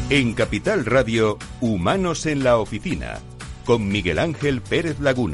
En Capital Radio, Humanos en la Oficina, con Miguel Ángel Pérez Laguna.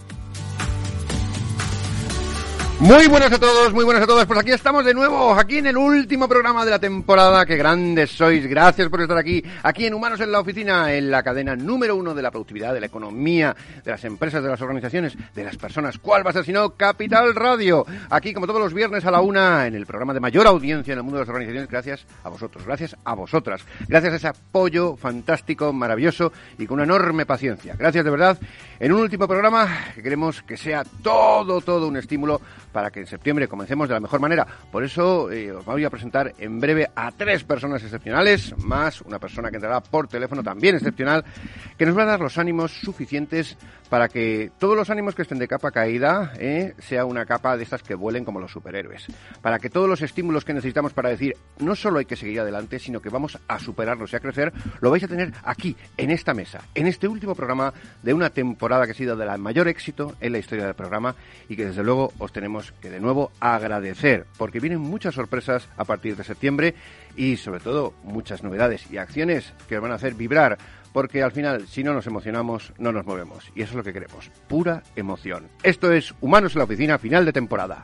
Muy buenas a todos, muy buenas a todas. Pues aquí estamos de nuevo, aquí en el último programa de la temporada. ¡Qué grandes sois! Gracias por estar aquí en Humanos en la Oficina, en la cadena número 1 de la productividad, de la economía, de las empresas, de las organizaciones, de las personas. ¿Cuál va a ser si no? Capital Radio. Aquí, como todos los viernes a la 1, en el programa de mayor audiencia en el mundo de las organizaciones. Gracias a vosotros, gracias a vosotras. Gracias a ese apoyo fantástico, maravilloso y con una enorme paciencia. Gracias de verdad. En un último programa que queremos que sea todo un estímulo para que en septiembre comencemos de la mejor manera. Por eso os voy a presentar en breve a 3 personas excepcionales, más una persona que entrará por teléfono también excepcional, que nos va a dar los ánimos suficientes para que todos los ánimos que estén de capa caída sea una capa de estas que vuelen como los superhéroes. Para que todos los estímulos que necesitamos para decir no solo hay que seguir adelante, sino que vamos a superarnos y a crecer, lo vais a tener aquí, en esta mesa, en este último programa de una temporada que ha sido de la mayor éxito en la historia del programa y que desde luego os tenemos que de nuevo agradecer, porque vienen muchas sorpresas a partir de septiembre y sobre todo muchas novedades y acciones que os van a hacer vibrar, porque al final si no nos emocionamos no nos movemos y eso es lo que queremos, pura emoción. Esto es Humanos en la Oficina, final de temporada.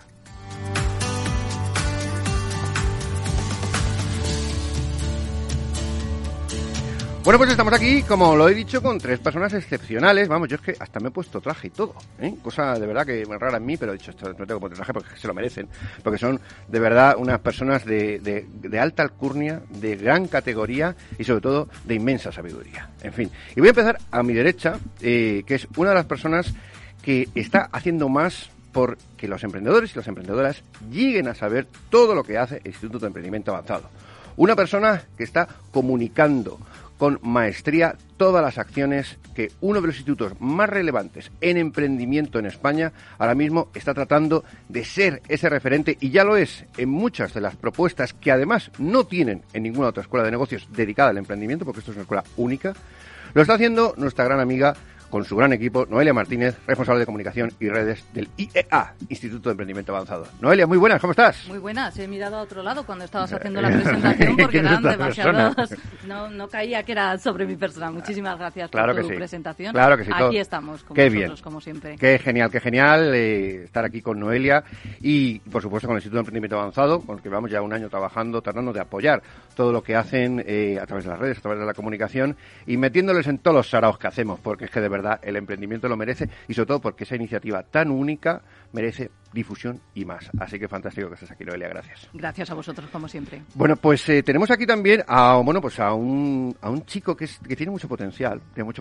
Bueno, pues estamos aquí, como lo he dicho, con 3 personas excepcionales. Vamos, yo es que hasta me he puesto traje y todo, cosa de verdad que es rara en mí, pero he dicho, esto no tengo que poner traje porque se lo merecen, porque son de verdad unas personas de alta alcurnia, de gran categoría y sobre todo de inmensa sabiduría. En fin, y voy a empezar a mi derecha, que es una de las personas que está haciendo más por que los emprendedores y las emprendedoras lleguen a saber todo lo que hace el Instituto de Emprendimiento Avanzado. Una persona que está comunicando con maestría todas las acciones que uno de los institutos más relevantes en emprendimiento en España ahora mismo está tratando de ser ese referente, y ya lo es en muchas de las propuestas que además no tienen en ninguna otra escuela de negocios dedicada al emprendimiento, porque esto es una escuela única. Lo está haciendo nuestra gran amiga, con su gran equipo, Noelia Martínez, responsable de comunicación y redes del IEA, Instituto de Emprendimiento Avanzado. Noelia, muy buenas, ¿cómo estás? Muy buenas, he mirado a otro lado cuando estabas haciendo la presentación porque eran demasiados... No caía que era sobre mi persona. Muchísimas gracias por tu presentación. Claro que sí. Aquí estamos con vosotros, como siempre. Qué genial estar aquí con Noelia y, por supuesto, con el Instituto de Emprendimiento Avanzado, con el que llevamos ya un año trabajando, tratando de apoyar todo lo que hacen a través de las redes, a través de la comunicación y metiéndoles en todos los saraos que hacemos, porque es que de verdad el emprendimiento lo merece y sobre todo porque esa iniciativa tan única merece difusión y más. Así que fantástico que estés aquí, Noelia, gracias. Gracias a vosotros, como siempre. Bueno, pues tenemos aquí también a un chico que tiene mucho potencial,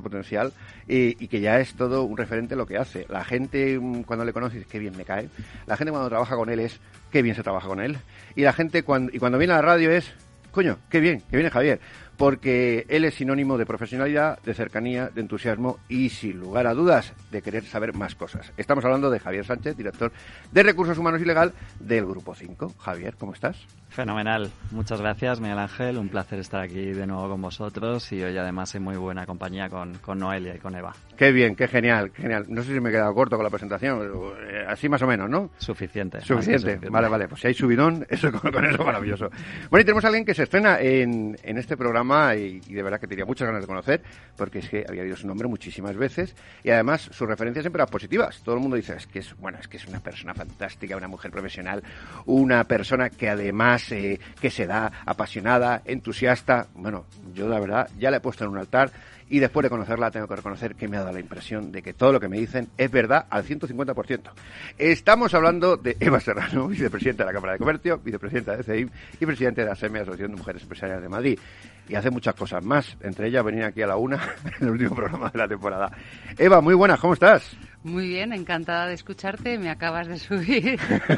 y que ya es todo un referente en lo que hace. La gente cuando le conoce dice, qué bien me cae. La gente cuando trabaja con él es, qué bien se trabaja con él. Y la gente cuando viene a la radio es, coño, qué bien, que viene Javier. Porque él es sinónimo de profesionalidad, de cercanía, de entusiasmo y, sin lugar a dudas, de querer saber más cosas. Estamos hablando de Javier Sánchez, director de Recursos Humanos y Legal del Grupo 5. Javier, ¿cómo estás? Fenomenal. Muchas gracias, Miguel Ángel. Un placer estar aquí de nuevo con vosotros y hoy además en muy buena compañía con Noelia y con Eva. Qué bien, qué genial. No sé si me he quedado corto con la presentación, así más o menos, ¿no? Suficiente. Vale. Pues si hay subidón, eso con eso maravilloso. Bueno, y tenemos a alguien que se estrena en este programa y de verdad que tenía muchas ganas de conocer, porque es que había oído su nombre muchísimas veces y además sus referencias siempre eran positivas. Todo el mundo dice, es que es una persona fantástica, una mujer profesional, una persona que además que se da apasionada, entusiasta. Bueno, yo la verdad ya la he puesto en un altar y después de conocerla tengo que reconocer que me ha dado la impresión de que todo lo que me dicen es verdad al 150%. Estamos hablando de Eva Serrano, vicepresidenta de la Cámara de Comercio, vicepresidenta de CEIM y presidente de la ASEME, Asociación de Mujeres Empresariales de Madrid. Y hace muchas cosas más, entre ellas venir aquí a la 1 en el último programa de la temporada. Eva, muy buenas, ¿cómo estás? Muy bien, encantada de escucharte. Me acabas de subir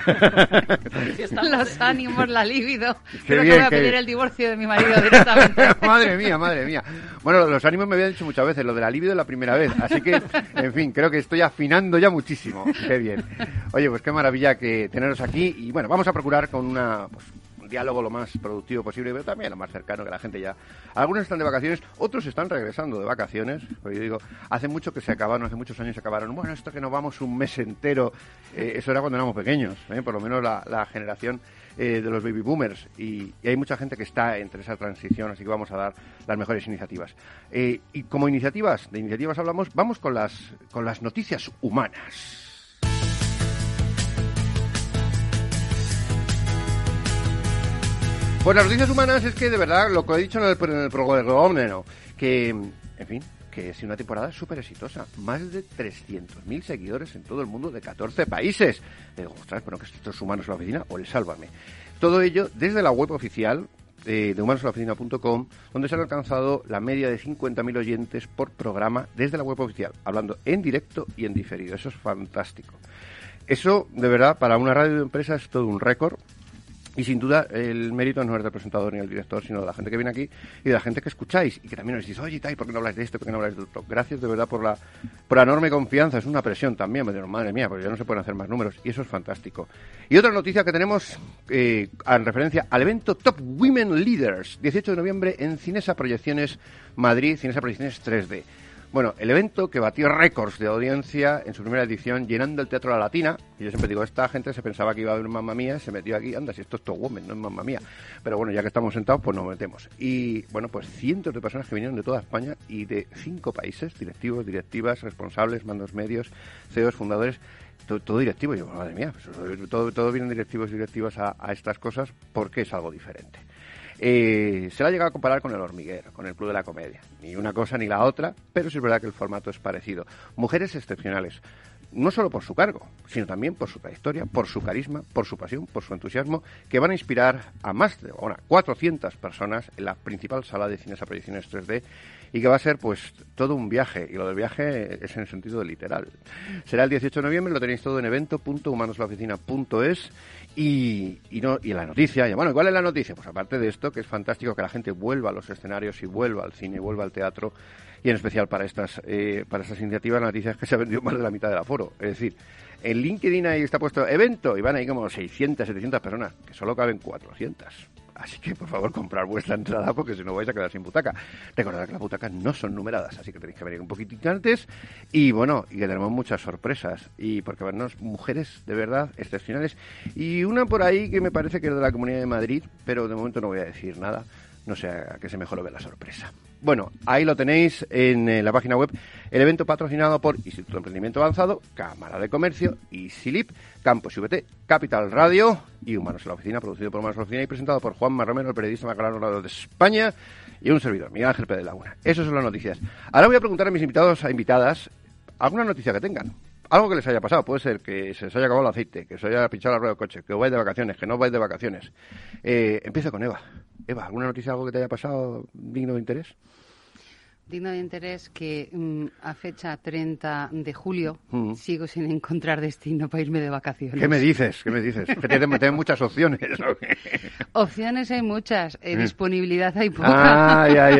los ánimos, la libido. Creo que voy a pedir el divorcio de mi marido directamente. Madre mía. Bueno, los ánimos me habían dicho muchas veces, lo de la libido es la primera vez. Así que, en fin, creo que estoy afinando ya muchísimo. Qué bien. Oye, pues qué maravilla que teneros aquí. Y bueno, vamos a procurar con una diálogo lo más productivo posible, pero también lo más cercano, que la gente ya... Algunos están de vacaciones, otros están regresando de vacaciones, porque yo digo, hace mucho que se acabaron, hace muchos años se acabaron, bueno, esto que nos vamos un mes entero, eso era cuando éramos pequeños, por lo menos la generación de los baby boomers, y hay mucha gente que está entre esa transición, así que vamos a dar las mejores iniciativas. Y como de iniciativas hablamos, vamos con las noticias humanas. Pues las noticias humanas es que, de verdad, lo que he dicho en el programa, que, en fin, que es una temporada súper exitosa. Más de 300.000 seguidores en todo el mundo de 14 países. Digo, ostras, bueno, que estos Humanos en la Oficina o el Sálvame. Todo ello desde la web oficial de humanosenlaoficina.com, donde se han alcanzado la media de 50.000 oyentes por programa desde la web oficial, hablando en directo y en diferido. Eso es fantástico. Eso, de verdad, para una radio de empresa es todo un récord. Y sin duda el mérito no es del presentador ni del director, sino de la gente que viene aquí y de la gente que escucháis y que también os decís, oye, Tai, ¿por qué no habláis de esto? ¿Por qué no habláis de otro? Gracias de verdad por la enorme confianza. Es una presión también, me digo, madre mía, porque ya no se pueden hacer más números y eso es fantástico. Y otra noticia que tenemos en referencia al evento Top Women Leaders, 18 de noviembre en Cinesa Proyecciones Madrid, Cinesa Proyecciones 3D. Bueno, el evento que batió récords de audiencia en su primera edición, llenando el Teatro La Latina. Y yo siempre digo, esta gente se pensaba que iba a ver Mamma Mía, se metió aquí, anda, si esto es Top Women, no es Mamma Mía. Pero bueno, ya que estamos sentados, pues nos metemos. Y bueno, pues cientos de personas que vinieron de toda España y de 5 países, directivos, directivas, responsables, mandos medios, CEOs, fundadores, todo directivo. Y yo, madre mía, pues, todo vienen directivos y directivas a estas cosas porque es algo diferente. Se la ha llegado a comparar con El Hormiguero, con el Club de la Comedia. Ni una cosa ni la otra, pero sí es verdad que el formato es parecido. Mujeres excepcionales, no solo por su cargo, sino también por su trayectoria, por su carisma, por su pasión, por su entusiasmo, que van a inspirar a más de 400 personas en la principal sala de Cinesa Proyecciones 3D y que va a ser pues todo un viaje, y lo del viaje es en el sentido literal. Será el 18 de noviembre, lo tenéis todo en evento.humanoslaoficina.es. Y la noticia, bueno, ¿cuál es la noticia? Pues aparte de esto, que es fantástico que la gente vuelva a los escenarios y vuelva al cine y vuelva al teatro, y en especial para estas iniciativas, la noticia es que se ha vendido más de la mitad del aforo. Es decir, en LinkedIn ahí está puesto evento y van ahí como 600, 700 personas, que solo caben 400. Así que, por favor, comprar vuestra entrada porque si no vais a quedar sin butaca. Recordad que las butacas no son numeradas, así que tenéis que venir un poquitito antes. Y bueno, y que tenemos muchas sorpresas. Y porque van unas mujeres de verdad excepcionales. Y una por ahí que me parece que es de la Comunidad de Madrid, pero de momento no voy a decir nada. No sé a qué se mejor ve la sorpresa. Bueno, ahí lo tenéis en la página web. El evento patrocinado por Instituto de Emprendimiento Avanzado, Cámara de Comercio, Isilip, Campos VT, Capital Radio y Humanos en la Oficina, producido por Humanos en la Oficina y presentado por Juanma Romero, el periodista más ganador de España, y un servidor, Miguel Ángel Pérez Laguna. Esas son las noticias. Ahora voy a preguntar a mis invitados e invitadas alguna noticia que tengan. Algo que les haya pasado, puede ser que se os haya acabado el aceite, que se os haya pinchado la rueda del coche, que os vais de vacaciones, que no vais de vacaciones. Empiezo con Eva. Eva, ¿alguna noticia, algo que te haya pasado digno de interés? Digno de interés que a fecha 30 de julio sigo sin encontrar destino para irme de vacaciones. ¿Qué me dices? Que tienes muchas opciones. Opciones hay muchas, disponibilidad hay poca.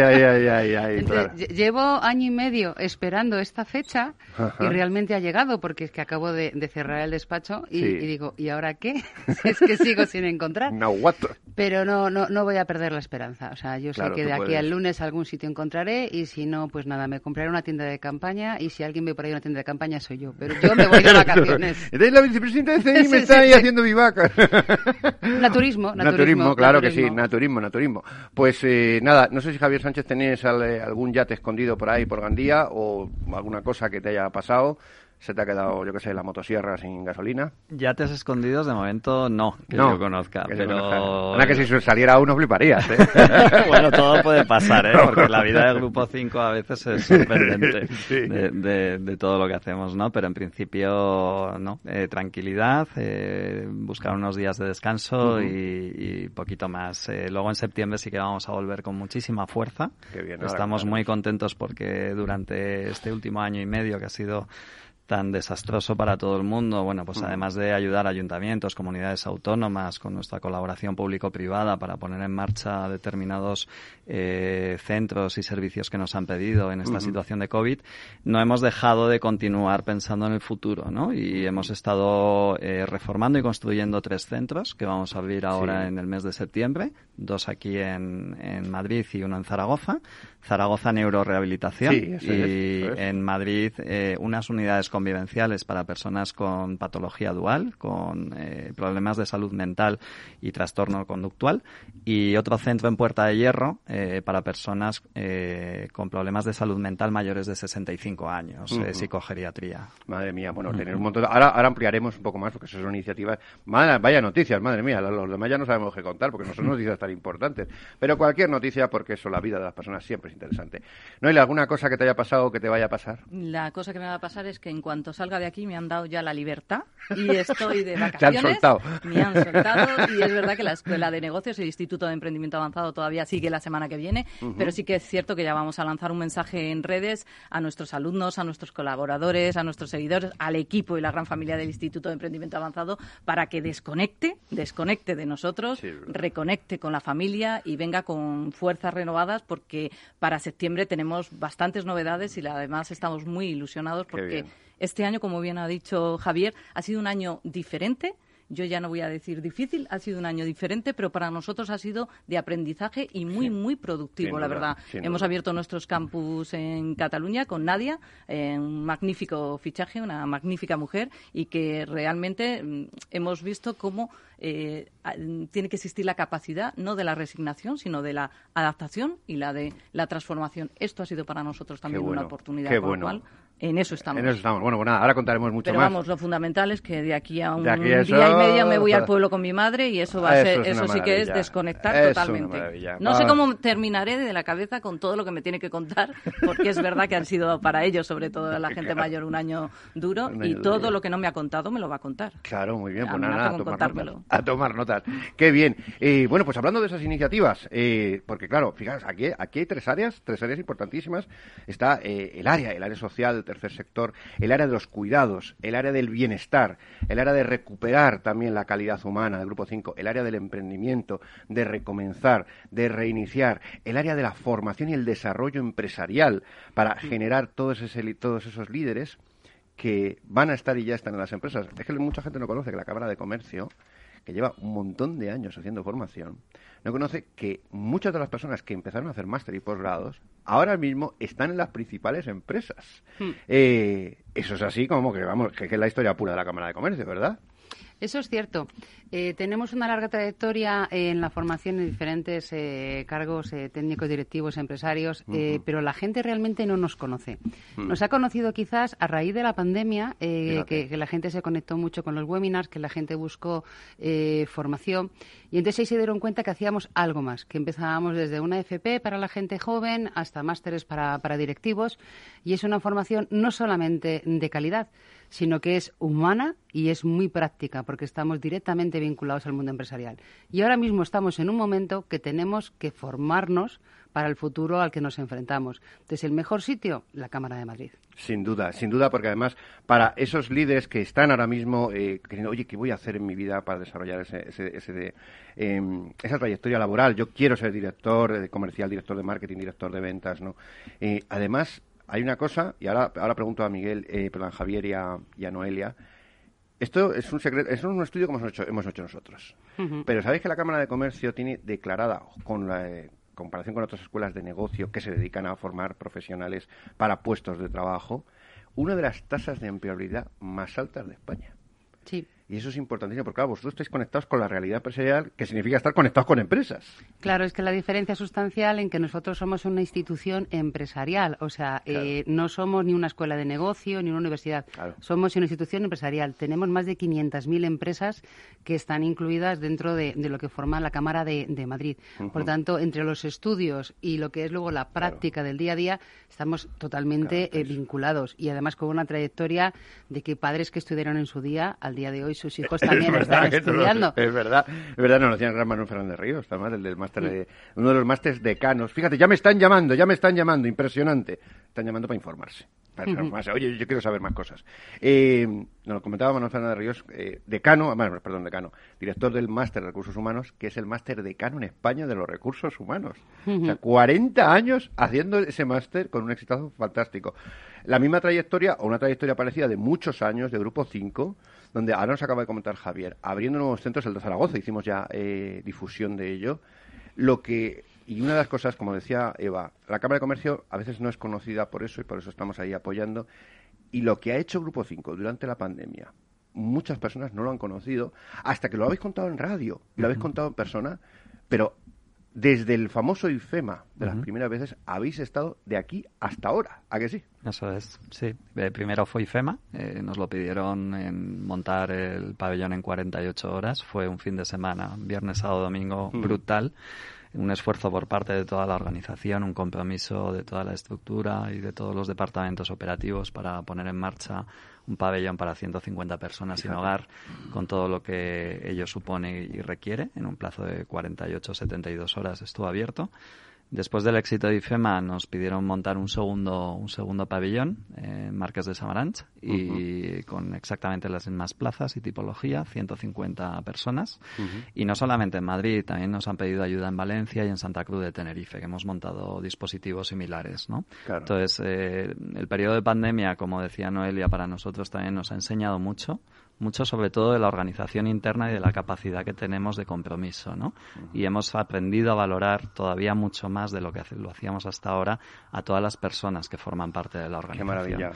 Ay, claro. Llevo año y medio esperando esta fecha. Ajá. Y realmente ha llegado porque es que acabo de cerrar el despacho y digo, ¿y ahora qué? Es que sigo sin encontrar. No, what? Pero no voy a perder la esperanza. O sea, yo sé que de aquí al lunes algún sitio encontraré y si no, pues nada, me compraré una tienda de campaña y si alguien ve por ahí una tienda de campaña soy yo. Pero yo me voy de vacaciones. Entonces la vicepresidenta de CNI me está ahí haciendo vivaca. Naturismo, claro que sí, naturismo. Pues nada, no sé si Javier Sánchez tenéis algún yate escondido por ahí, por Gandía, o alguna cosa que te haya pasado. ¿Se te ha quedado, yo qué sé, la motosierra sin gasolina? Yates escondidos, de momento no, que yo conozca. Pero ahora que si saliera uno fliparías, ¿eh? Bueno, todo puede pasar, ¿eh? Porque la vida del Grupo 5 a veces es sorprendente de todo lo que hacemos, ¿no? Pero en principio, no. Tranquilidad, buscar unos días de descanso y poquito más. Luego en septiembre sí que vamos a volver con muchísima fuerza. Qué bien, estamos muy contentos porque durante este último año y medio que ha sido tan desastroso para todo el mundo, bueno, pues además de ayudar a ayuntamientos, comunidades autónomas, con nuestra colaboración público-privada para poner en marcha determinados centros y servicios que nos han pedido en esta situación de COVID, no hemos dejado de continuar pensando en el futuro, ¿no? Y hemos estado reformando y construyendo 3 centros que vamos a abrir ahora en el mes de septiembre, 2 aquí en Madrid y 1 en Zaragoza. Zaragoza Neurorehabilitación en Madrid unas unidades convivenciales para personas con patología dual, con problemas de salud mental y trastorno conductual, y otro centro en Puerta de Hierro para personas con problemas de salud mental mayores de 65 años, psicogeriatría. Madre mía, bueno, tener un montón ahora ampliaremos un poco más porque esas son iniciativas, vaya noticias, madre mía, los demás ya no sabemos qué contar porque no son noticias tan importantes, pero cualquier noticia, porque eso, la vida de las personas siempre es interesante. Noelia, ¿alguna cosa que te haya pasado o que te vaya a pasar? La cosa que me va a pasar es que en cuanto salga de aquí me han dado ya la libertad y estoy de vacaciones. Te han soltado. Me han soltado y es verdad que la Escuela de Negocios, el Instituto de Emprendimiento Avanzado todavía sigue la semana que viene, pero sí que es cierto que ya vamos a lanzar un mensaje en redes a nuestros alumnos, a nuestros colaboradores, a nuestros seguidores, al equipo y la gran familia del Instituto de Emprendimiento Avanzado para que desconecte de nosotros, reconecte con la familia y venga con fuerzas renovadas porque para septiembre tenemos bastantes novedades y además estamos muy ilusionados porque este año, como bien ha dicho Javier, ha sido un año diferente. Yo ya no voy a decir difícil, ha sido un año diferente, pero para nosotros ha sido de aprendizaje y muy productivo, la verdad. Hemos abierto nuestros campus en Cataluña con Nadia, un magnífico fichaje, una magnífica mujer, y que realmente hemos visto cómo tiene que existir la capacidad, no de la resignación, sino de la adaptación y la de la transformación. Esto ha sido para nosotros también una oportunidad, por lo cual en eso estamos. Bueno, pues nada, ahora contaremos mucho más. Pero vamos, lo fundamental es que de aquí a un día y medio me voy al pueblo con mi madre y eso va a ser, eso sí que es desconectar totalmente. No sé cómo terminaré de la cabeza con todo lo que me tiene que contar, porque es verdad que han sido para ellos, sobre todo la gente mayor, un año duro y todo lo que no me ha contado me lo va a contar. Claro, muy bien, pues nada, a tomar notas. Qué bien. Bueno, pues hablando de esas iniciativas, porque claro, fijaos, aquí hay tres áreas importantísimas. Está el área social, tercer sector, el área de los cuidados, el área del bienestar, el área de recuperar también la calidad humana del Grupo 5, el área del emprendimiento, de recomenzar, de reiniciar, el área de la formación y el desarrollo empresarial para generar todos esos líderes que van a estar y ya están en las empresas. Es que mucha gente no conoce que la Cámara de Comercio, que lleva un montón de años haciendo formación, no conoce que muchas de las personas que empezaron a hacer máster y posgrados ahora mismo están en las principales empresas. Eso es así como que, vamos, que es la historia pura de la Cámara de Comercio, ¿verdad? Eso es cierto. Tenemos una larga trayectoria en la formación en diferentes cargos técnicos, directivos, empresarios, pero la gente realmente no nos conoce. Nos ha conocido quizás a raíz de la pandemia, que la gente se conectó mucho con los webinars, que la gente buscó formación, y entonces ahí se dieron cuenta que hacíamos algo más, que empezábamos desde una FP para la gente joven hasta másteres para directivos, y es una formación no solamente de calidad, sino que es humana y es muy práctica, porque estamos directamente vinculados al mundo empresarial. Y ahora mismo estamos en un momento que tenemos que formarnos para el futuro al que nos enfrentamos. Entonces, el mejor sitio, la Cámara de Madrid. Sin duda, porque además, para esos líderes que están ahora mismo diciendo, oye, ¿qué voy a hacer en mi vida para desarrollar esa trayectoria laboral? Yo quiero ser director comercial, director de marketing, director de ventas, ¿no? Además, hay una cosa, y ahora pregunto a Miguel, a Javier y a Noelia. Esto es un secreto, es un estudio que hemos hecho nosotros. Pero ¿sabéis que la Cámara de Comercio tiene declarada, con la comparación con otras escuelas de negocio que se dedican a formar profesionales para puestos de trabajo, una de las tasas de empleabilidad más altas de España? Sí. Y eso es importantísimo, porque claro, vosotros estáis conectados con la realidad empresarial, que significa estar conectados con empresas. Claro, es que la diferencia sustancial en que nosotros somos una institución empresarial, o sea, no somos ni una escuela de negocio ni una universidad, somos una institución empresarial. Tenemos más de 500.000 empresas que están incluidas dentro de lo que forma la Cámara de Madrid. Por tanto, entre los estudios y lo que es luego la práctica del día a día, estamos totalmente vinculados, y además con una trayectoria de que padres que estudiaron en su día, al día de hoy sus hijos también están estudiando. Es verdad, nos lo decía el gran Manuel Fernández Ríos, además el del máster uno de los másteres decanos. Fíjate, ya me están llamando, impresionante. Están llamando para informarse. Más, oye, yo quiero saber más cosas. Nos lo comentaba Manuel Fernández Ríos, decano, director del Máster de Recursos Humanos, que es el máster decano en España de los recursos humanos. O sea, 40 años haciendo ese máster con un exitazo fantástico. La misma trayectoria, o una trayectoria parecida de muchos años, de Grupo 5, donde ahora nos acaba de comentar Javier, abriendo nuevos centros, el de Zaragoza, hicimos ya difusión de ello. Y una de las cosas, como decía Eva, la Cámara de Comercio a veces no es conocida por eso y por eso estamos ahí apoyando. Y lo que ha hecho Grupo 5 durante la pandemia, muchas personas no lo han conocido hasta que lo habéis contado en radio, lo habéis contado en persona, pero desde el famoso IFEMA de las primeras veces habéis estado de aquí hasta ahora, ¿a que sí? Eso es, sí. Primero fue IFEMA, nos lo pidieron en montar el pabellón en 48 horas, fue un fin de semana, viernes, sábado, domingo, brutal. Un esfuerzo por parte de toda la organización, un compromiso de toda la estructura y de todos los departamentos operativos para poner en marcha un pabellón para 150 personas sin hogar, con todo lo que ello supone y requiere. En un plazo de 48-72 horas estuvo abierto. Después del éxito de IFEMA nos pidieron montar un segundo pabellón en Marqués de Samaranch y con exactamente las mismas plazas y tipología, 150 personas. Y no solamente en Madrid, también nos han pedido ayuda en Valencia y en Santa Cruz de Tenerife, que hemos montado dispositivos similares, ¿no? Claro. Entonces, el periodo de pandemia, como decía Noelia, para nosotros también nos ha enseñado mucho sobre todo de la organización interna y de la capacidad que tenemos de compromiso, ¿no? Y hemos aprendido a valorar todavía mucho más de lo que lo hacíamos hasta ahora a todas las personas que forman parte de la organización. ¡Qué maravilla!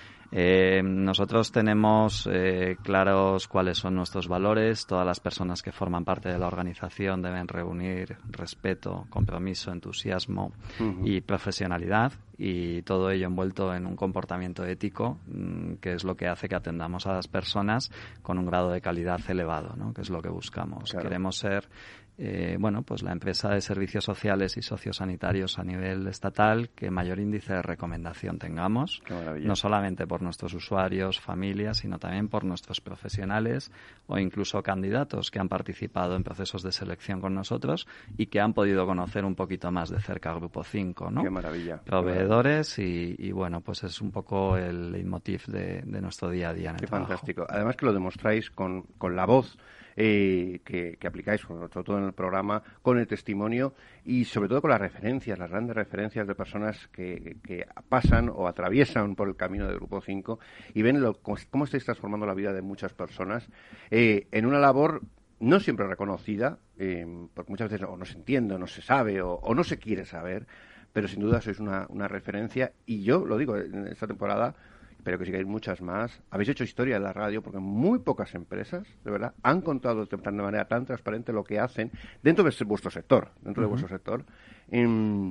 Nosotros tenemos claros cuáles son nuestros valores. Todas las personas que forman parte de la organización deben reunir respeto, compromiso, entusiasmo y profesionalidad, y todo ello envuelto en un comportamiento ético, que es lo que hace que atendamos a las personas con un grado de calidad elevado, ¿no? Que es lo que buscamos. Claro. Queremos ser pues la empresa de servicios sociales y sociosanitarios a nivel estatal que mayor índice de recomendación tengamos, no solamente por nuestros usuarios, familias, sino también por nuestros profesionales o incluso candidatos que han participado en procesos de selección con nosotros y que han podido conocer un poquito más de cerca Grupo 5, ¿no? ¡Qué maravilla! Proveedores y bueno, pues es un poco el leitmotiv de nuestro día a día en el trabajo. ¡Qué fantástico! Además que lo demostráis con la voz que aplicáis, sobre todo en el programa, con el testimonio y sobre todo con las referencias, las grandes referencias de personas que pasan o atraviesan por el camino del Grupo 5 y ven cómo estáis transformando la vida de muchas personas en una labor no siempre reconocida, porque muchas veces no se entiende, no se sabe o no se quiere saber, pero sin duda sois una referencia y yo lo digo en esta temporada. Espero que sigáis muchas más. Habéis hecho historia en la radio porque muy pocas empresas, de verdad, han contado de manera tan transparente lo que hacen dentro de vuestro sector, en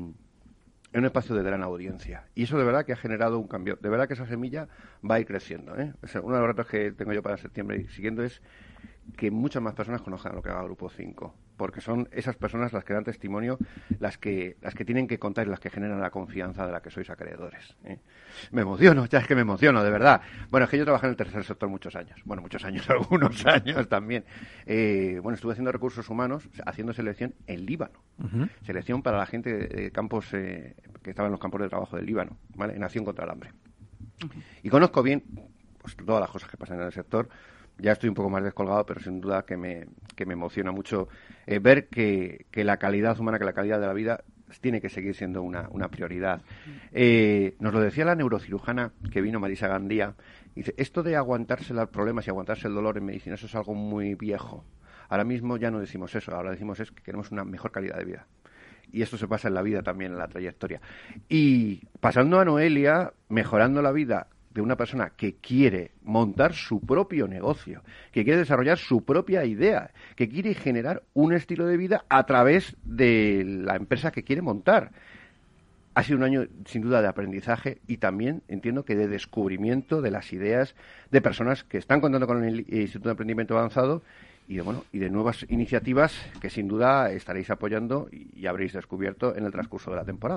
un espacio de gran audiencia. Y eso de verdad que ha generado un cambio. De verdad que esa semilla va a ir creciendo, ¿eh? O sea, uno de los retos que tengo yo para septiembre y siguiendo es que muchas más personas conozcan lo que haga Grupo 5, porque son esas personas las que dan testimonio, las que tienen que contar y las que generan la confianza de la que sois acreedores, ¿eh? Me emociono, ya es que me emociono, de verdad. Bueno, es que yo trabajé en el tercer sector muchos años, algunos años también. Estuve haciendo recursos humanos, haciendo selección en Líbano, selección para la gente de campos que estaba en los campos de trabajo del Líbano, ¿vale? En acción contra el hambre. Y conozco bien pues, todas las cosas que pasan en el sector. Ya estoy un poco más descolgado, pero sin duda que me emociona mucho ver que la calidad humana, que la calidad de la vida tiene que seguir siendo una prioridad. Nos lo decía la neurocirujana que vino, Marisa Gandía, dice, esto de aguantarse los problemas y aguantarse el dolor en medicina, eso es algo muy viejo. Ahora mismo ya no decimos eso, ahora decimos es que queremos una mejor calidad de vida. Y esto se pasa en la vida también, en la trayectoria. Y pasando a Noelia, mejorando la vida de una persona que quiere montar su propio negocio, que quiere desarrollar su propia idea, que quiere generar un estilo de vida a través de la empresa que quiere montar. Ha sido un año, sin duda, de aprendizaje y también entiendo que de descubrimiento de las ideas de personas que están contando con el Instituto de Emprendimiento Avanzado y de nuevas iniciativas que sin duda estaréis apoyando y habréis descubierto en el transcurso de la temporada.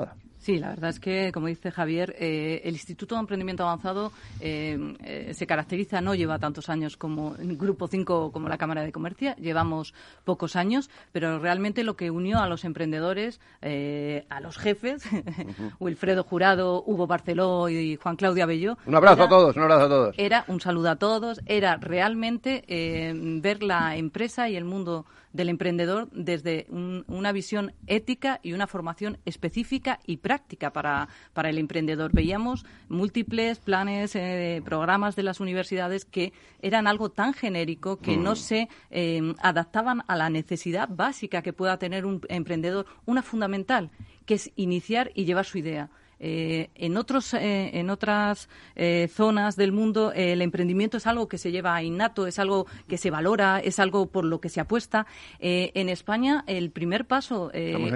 Sí, la verdad es que, como dice Javier, el Instituto de Emprendimiento Avanzado se caracteriza, no lleva tantos años como el Grupo 5 como la Cámara de Comercio, llevamos pocos años, pero realmente lo que unió a los emprendedores, a los jefes, Wilfredo Jurado, Hugo Barceló y Juan Claudio Abelló. Un abrazo a todos, un abrazo a todos. Era un saludo a todos, era realmente ver la empresa y el mundo del emprendedor desde una visión ética y una formación específica y práctica para el emprendedor. Veíamos múltiples planes, programas de las universidades que eran algo tan genérico que no se adaptaban a la necesidad básica que pueda tener un emprendedor, una fundamental, que es iniciar y llevar su idea. En otras zonas del mundo el emprendimiento es algo que se lleva innato, es algo que se valora, es algo por lo que se apuesta. En España el primer paso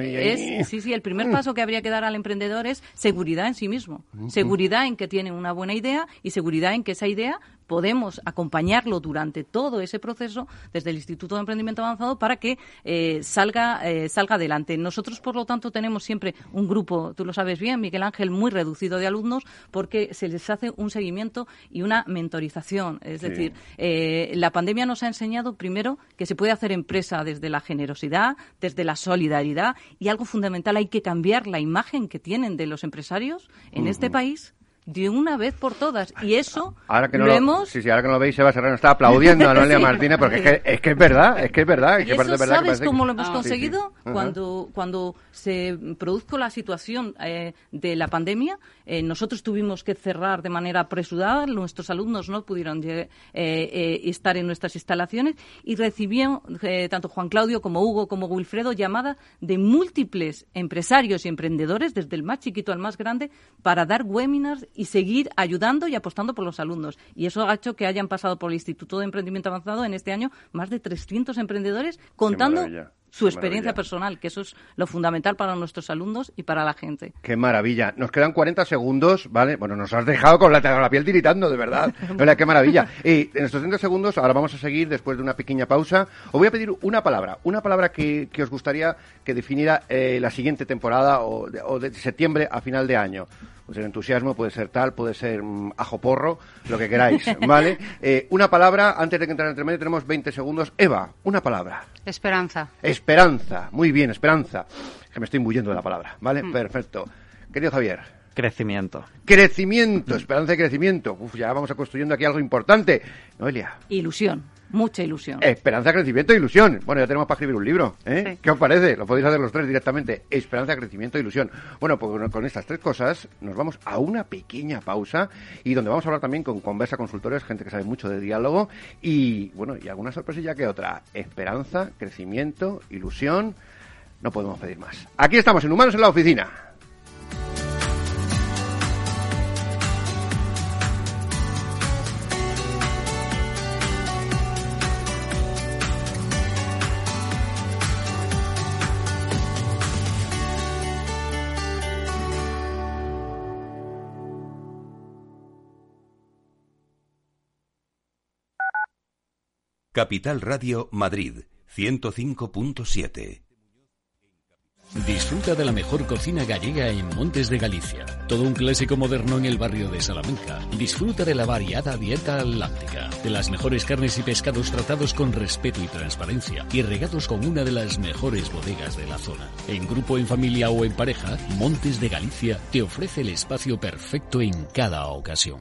el primer paso que habría que dar al emprendedor es seguridad en sí mismo, seguridad en que tiene una buena idea y seguridad en que esa idea podemos acompañarlo durante todo ese proceso desde el Instituto de Emprendimiento Avanzado para que salga adelante. Nosotros, por lo tanto, tenemos siempre un grupo, tú lo sabes bien, Miguel Ángel, muy reducido de alumnos porque se les hace un seguimiento y una mentorización. Es decir, la pandemia nos ha enseñado primero que se puede hacer empresa desde la generosidad, desde la solidaridad y algo fundamental, hay que cambiar la imagen que tienen de los empresarios en este país de una vez por todas. Y eso ahora que ahora que no lo veis, Eva Serrano está aplaudiendo a Noelia Martínez porque es que es verdad. ¿Y eso sabes cómo lo hemos conseguido? Sí. Cuando se produjo la situación de la pandemia, nosotros tuvimos que cerrar de manera apresurada, nuestros alumnos no pudieron estar en nuestras instalaciones y recibieron, tanto Juan Claudio como Hugo como Wilfredo, llamadas de múltiples empresarios y emprendedores, desde el más chiquito al más grande, para dar webinars y seguir ayudando y apostando por los alumnos. Y eso ha hecho que hayan pasado por el Instituto de Emprendimiento Avanzado en este año más de 300 emprendedores contando su experiencia personal, que eso es lo fundamental para nuestros alumnos y para la gente. ¡Qué maravilla! Nos quedan 40 segundos, ¿vale? Bueno, nos has dejado con la piel tiritando, de verdad. ¡Qué maravilla! Y en estos 30 segundos, ahora vamos a seguir después de una pequeña pausa. Os voy a pedir una palabra que os gustaría que definiera la siguiente temporada o de septiembre a final de año. Puede ser entusiasmo, puede ser puede ser ajo porro, lo que queráis, ¿vale? Una palabra, antes de que entrar entre medio, tenemos 20 segundos. Eva, una palabra. Esperanza. Esperanza, muy bien, esperanza. Que me estoy imbuyendo de la palabra, ¿vale? Perfecto. Querido Javier. Crecimiento. Crecimiento, esperanza y crecimiento. Ya vamos a construyendo aquí algo importante. Noelia. Ilusión. Mucha ilusión. Esperanza, crecimiento e ilusión. Bueno, ya tenemos para escribir un libro, ¿eh? Sí. ¿Qué os parece? Lo podéis hacer los tres directamente. Esperanza, crecimiento e ilusión. Bueno, pues con estas tres cosas nos vamos a una pequeña pausa y donde vamos a hablar también con Conversa Consultores, gente que sabe mucho de diálogo y, bueno, y alguna sorpresilla que otra. Esperanza, crecimiento, ilusión. No podemos pedir más. Aquí estamos en Humanos en la Oficina. Capital Radio Madrid, 105.7. Disfruta de la mejor cocina gallega en Montes de Galicia. Todo un clásico moderno en el barrio de Salamanca. Disfruta de la variada dieta atlántica, de las mejores carnes y pescados tratados con respeto y transparencia y regados con una de las mejores bodegas de la zona. En grupo, en familia o en pareja, Montes de Galicia te ofrece el espacio perfecto en cada ocasión.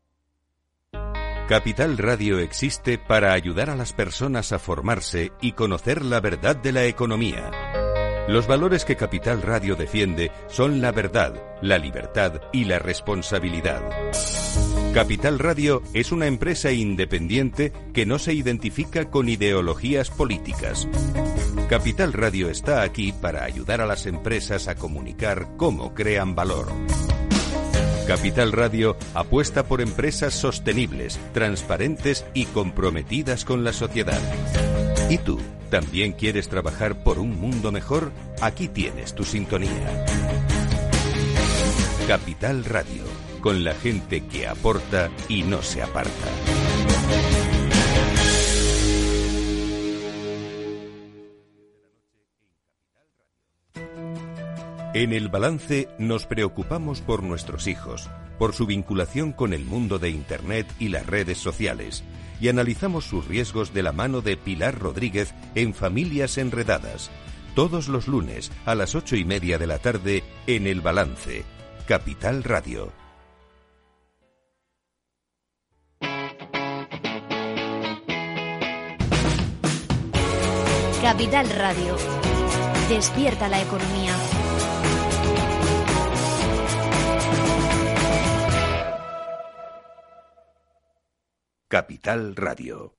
Capital Radio existe para ayudar a las personas a formarse y conocer la verdad de la economía. Los valores que Capital Radio defiende son la verdad, la libertad y la responsabilidad. Capital Radio es una empresa independiente que no se identifica con ideologías políticas. Capital Radio está aquí para ayudar a las empresas a comunicar cómo crean valor. Capital Radio apuesta por empresas sostenibles, transparentes y comprometidas con la sociedad. ¿Y tú? ¿También quieres trabajar por un mundo mejor? Aquí tienes tu sintonía. Capital Radio, con la gente que aporta y no se aparta. En El Balance nos preocupamos por nuestros hijos, por su vinculación con el mundo de Internet y las redes sociales, y analizamos sus riesgos de la mano de Pilar Rodríguez en Familias Enredadas. Todos los lunes a las 8:30 de la tarde en El Balance, Capital Radio. Capital Radio. Despierta la economía. Capital Radio.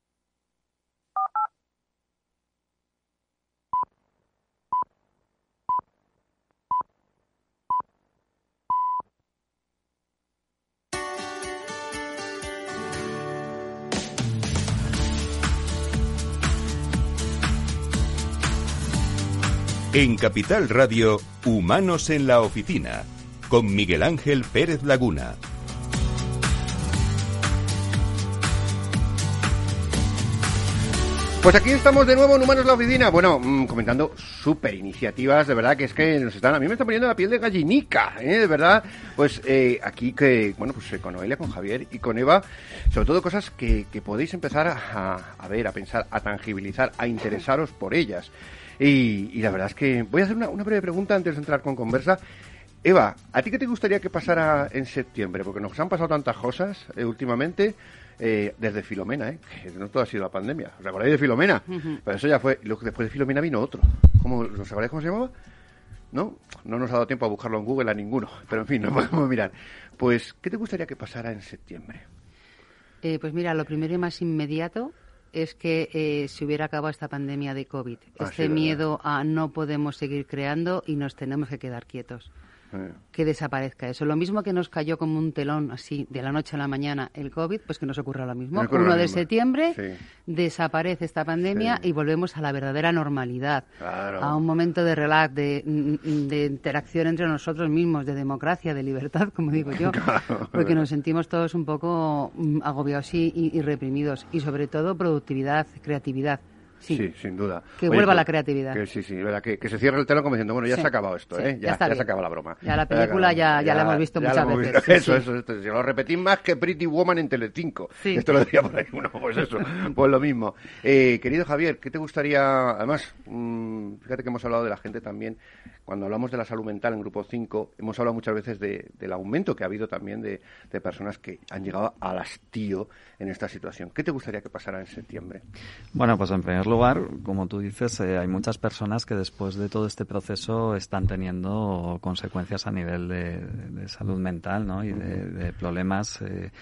En Capital Radio, Humanos en la Oficina, con Miguel Ángel Pérez Laguna. Pues aquí estamos de nuevo en Humanos en la Oficina. Bueno, comentando súper iniciativas, de verdad, que es que a mí me está poniendo la piel de gallinica, de verdad. Pues aquí que, bueno, pues con Noelia, con Javier y con Eva, sobre todo cosas que podéis empezar a ver, a pensar, a tangibilizar, a interesaros por ellas. Y la verdad es que voy a hacer una breve pregunta antes de entrar con conversa. Eva, ¿a ti qué te gustaría que pasara en septiembre? Porque nos han pasado tantas cosas últimamente, desde Filomena, que no todo ha sido la pandemia. ¿Os acordáis de Filomena? Uh-huh. Pero eso ya fue. Luego, después de Filomena vino otro. ¿Os acordáis cómo se llamaba? No nos ha dado tiempo a buscarlo en Google a ninguno. Pero en fin, no podemos mirar. Pues, ¿qué te gustaría que pasara en septiembre? Pues mira, lo primero y más inmediato es que se hubiera acabado esta pandemia de COVID. Este miedo a no podemos seguir creando y nos tenemos que quedar quietos. Que desaparezca eso. Lo mismo que nos cayó como un telón así de la noche a la mañana el COVID, pues que nos ocurra lo mismo. 1 de septiembre desaparece esta pandemia y volvemos a la verdadera normalidad. Claro. A un momento de relax, de interacción entre nosotros mismos, de democracia, de libertad, como digo yo. Claro. Porque nos sentimos todos un poco agobiados y reprimidos. Y sobre todo productividad, creatividad. Sí, sin duda. Que vuelva la creatividad. Que se cierre el telón como diciendo, bueno, ya se ha acabado esto, ya se acaba la broma. Ya la película ya la hemos visto muchas veces. Eso, si lo repetís más que Pretty Woman en Telecinco. Sí. Esto lo decía por ahí uno, pues eso, pues lo mismo. Querido Javier, ¿qué te gustaría? Además, fíjate que hemos hablado de la gente también, cuando hablamos de la salud mental en Grupo 5, hemos hablado muchas veces del aumento que ha habido también de personas que han llegado al hastío en esta situación. ¿Qué te gustaría que pasara en septiembre? Bueno, pues en primer lugar, como tú dices, hay muchas personas que después de todo este proceso están teniendo consecuencias a nivel de salud mental, ¿no? Y de problemas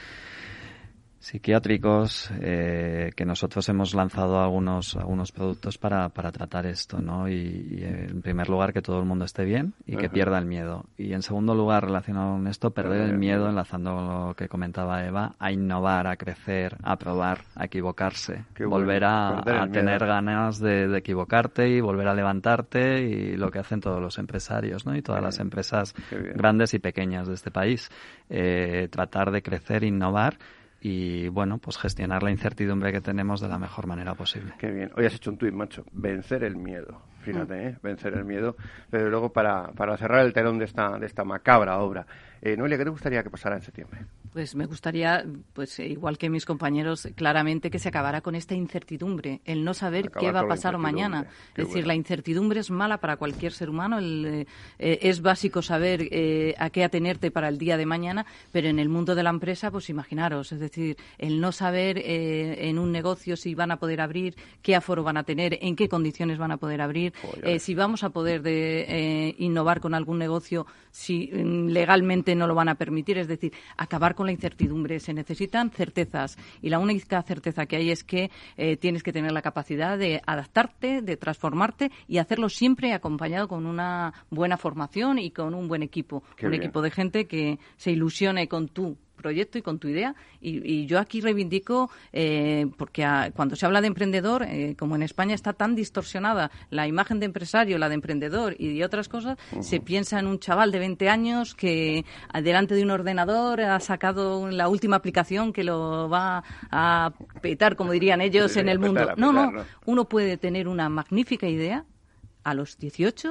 psiquiátricos, que nosotros hemos lanzado algunos productos para tratar esto, ¿no? Y en primer lugar que todo el mundo esté bien y que pierda el miedo. Y en segundo lugar, relacionado con esto, perder el miedo, enlazando lo que comentaba Eva, a innovar, a crecer, a probar, a equivocarse, volver a tener ganas de equivocarte y volver a levantarte, y lo que hacen todos los empresarios, ¿no? Y todas las empresas grandes y pequeñas de este país, tratar de crecer, innovar y, bueno, pues gestionar la incertidumbre que tenemos de la mejor manera posible. Qué bien. Hoy has hecho un tuit, macho. Vencer el miedo. Fíjate, vencer el miedo. Pero luego, para cerrar el telón de esta macabra obra, Noelia, ¿qué te gustaría que pasara en septiembre? Pues me gustaría, pues igual que mis compañeros, claramente que se acabara con esta incertidumbre, el no saber qué va a pasar mañana. Es decir, la incertidumbre es mala para cualquier ser humano, es básico saber a qué atenerte para el día de mañana, pero en el mundo de la empresa, pues imaginaros, es decir, el no saber en un negocio si van a poder abrir, qué aforo van a tener, en qué condiciones van a poder abrir, si vamos a poder innovar con algún negocio, si legalmente no lo van a permitir, es decir, acabar con la incertidumbre. Se necesitan certezas y la única certeza que hay es que tienes que tener la capacidad de adaptarte, de transformarte y hacerlo siempre acompañado con una buena formación y con un buen equipo. Equipo de gente que se ilusione con tu proyecto y con tu idea, y yo aquí reivindico, porque cuando se habla de emprendedor, como en España está tan distorsionada la imagen de empresario, la de emprendedor y de otras cosas, se piensa en un chaval de 20 años que delante de un ordenador ha sacado la última aplicación que lo va a petar, como dirían ellos, en el mundo. No, uno puede tener una magnífica idea a los 18,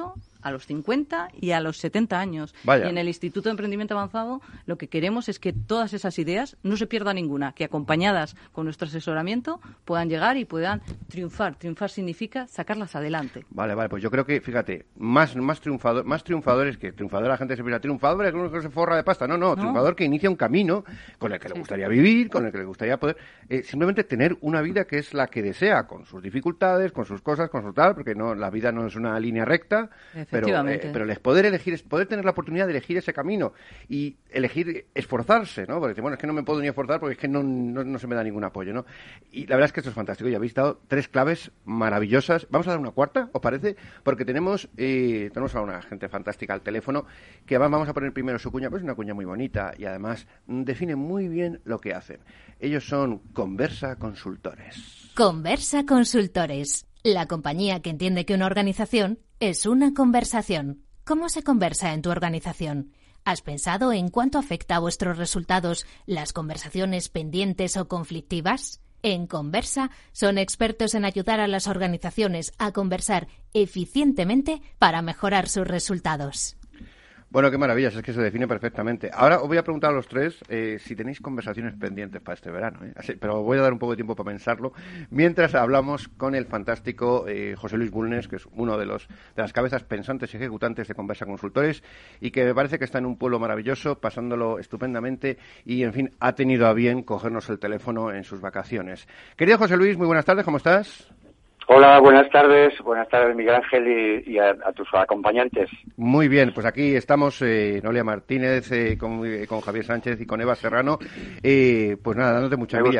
a los 50 y a los 70 años. Vaya. Y en el Instituto de Emprendimiento Avanzado lo que queremos es que todas esas ideas no se pierda ninguna, que acompañadas con nuestro asesoramiento puedan llegar y puedan triunfar. Triunfar significa sacarlas adelante. Vale, pues yo creo que, fíjate, más triunfadores que triunfador, la gente se piensa, triunfador es uno que se forra de pasta. No, triunfador que inicia un camino con el que le gustaría vivir, con el que le gustaría poder, simplemente tener una vida que es la que desea, con sus dificultades, con sus cosas, con su tal, porque no, la vida no es una línea recta, pero es poder elegir, es poder tener la oportunidad de elegir ese camino y elegir esforzarse, ¿no? Porque bueno, es que no me puedo ni esforzar porque es que no se me da ningún apoyo, ¿no? Y la verdad es que esto es fantástico. Ya habéis dado 3 claves maravillosas. Vamos a dar una cuarta, ¿os parece? Porque tenemos a una gente fantástica al teléfono que vamos a poner primero su cuña, pues es una cuña muy bonita y además define muy bien lo que hacen. Ellos son Conversa Consultores. Conversa Consultores, la compañía que entiende que una organización es una conversación. ¿Cómo se conversa en tu organización? ¿Has pensado en cuánto afecta a vuestros resultados las conversaciones pendientes o conflictivas? En Conversa son expertos en ayudar a las organizaciones a conversar eficientemente para mejorar sus resultados. Bueno, qué maravillas, es que se define perfectamente. Ahora os voy a preguntar a los 3 si tenéis conversaciones pendientes para este verano, pero voy a dar un poco de tiempo para pensarlo, mientras hablamos con el fantástico José Luis Bulnes, que es uno de las cabezas pensantes y ejecutantes de Conversa Consultores, y que me parece que está en un pueblo maravilloso, pasándolo estupendamente, y en fin, ha tenido a bien cogernos el teléfono en sus vacaciones. Querido José Luis, muy buenas tardes, ¿cómo estás? Hola, buenas tardes, Miguel Ángel y a tus acompañantes. Muy bien, pues aquí estamos, Noelia Martínez, con Javier Sánchez y con Eva Serrano, pues nada, dándote mucha envidia.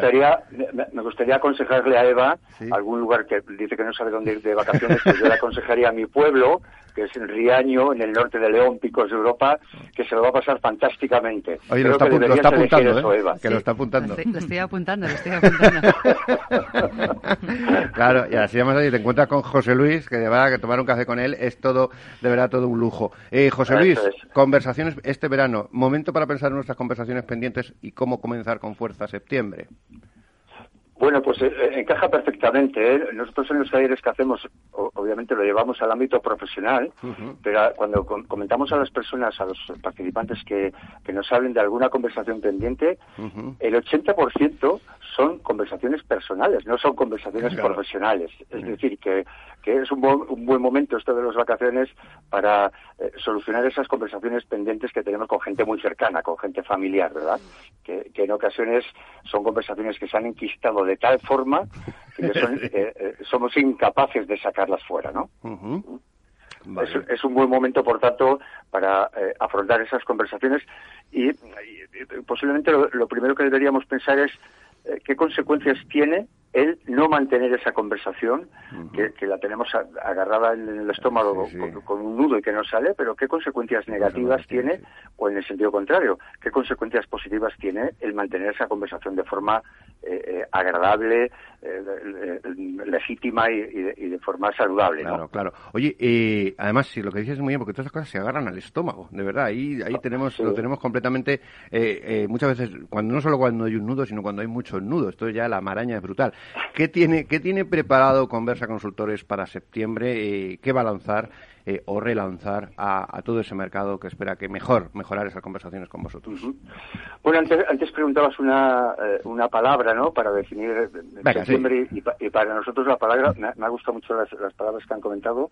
Me gustaría aconsejarle a Eva, algún lugar que dice que no sabe dónde ir de vacaciones, pues yo le aconsejaría a mi pueblo, que es en Riaño, en el norte de León, Picos de Europa, que se lo va a pasar fantásticamente. Oye, lo está apuntando, eso, Eva. Que lo está apuntando. Lo estoy apuntando. Claro, y así además ahí te encuentras con José Luis, que de verdad que tomar un café con él es todo, de verdad, todo un lujo. José Luis, conversaciones este verano, momento para pensar en nuestras conversaciones pendientes y cómo comenzar con fuerza septiembre. Bueno, pues encaja perfectamente, ¿eh? Nosotros en los talleres que hacemos, obviamente lo llevamos al ámbito profesional, pero cuando comentamos a las personas, a los participantes que nos hablen de alguna conversación pendiente, el 80% son conversaciones personales, no son conversaciones profesionales. Es decir, que es un buen momento esto de las vacaciones para solucionar esas conversaciones pendientes que tenemos con gente muy cercana, con gente familiar, ¿verdad? Que en ocasiones son conversaciones que se han enquistado de tal forma que somos incapaces de sacarlas fuera, ¿no? Vale. Es un buen momento, por tanto, para afrontar esas conversaciones y posiblemente lo primero que deberíamos pensar es qué consecuencias tiene el no mantener esa conversación, que la tenemos agarrada en el estómago con un nudo y que no sale, pero qué consecuencias negativas tiene, o en el sentido contrario, qué consecuencias positivas tiene el mantener esa conversación de forma agradable, legítima y de forma saludable, ¿no? Claro. Oye, además, sí, lo que dices es muy bien, porque todas esas cosas se agarran al estómago, de verdad, ahí lo tenemos completamente, muchas veces, no solo cuando hay un nudo, sino cuando hay muchos nudos, esto ya la maraña es brutal. ¿Qué tiene preparado Conversa Consultores para septiembre? ¿Qué va a lanzar o relanzar a todo ese mercado que espera que mejorar esas conversaciones con vosotros? Bueno, antes preguntabas una palabra, ¿no?, para definir septiembre, y para nosotros la palabra, me ha gustado mucho las palabras que han comentado,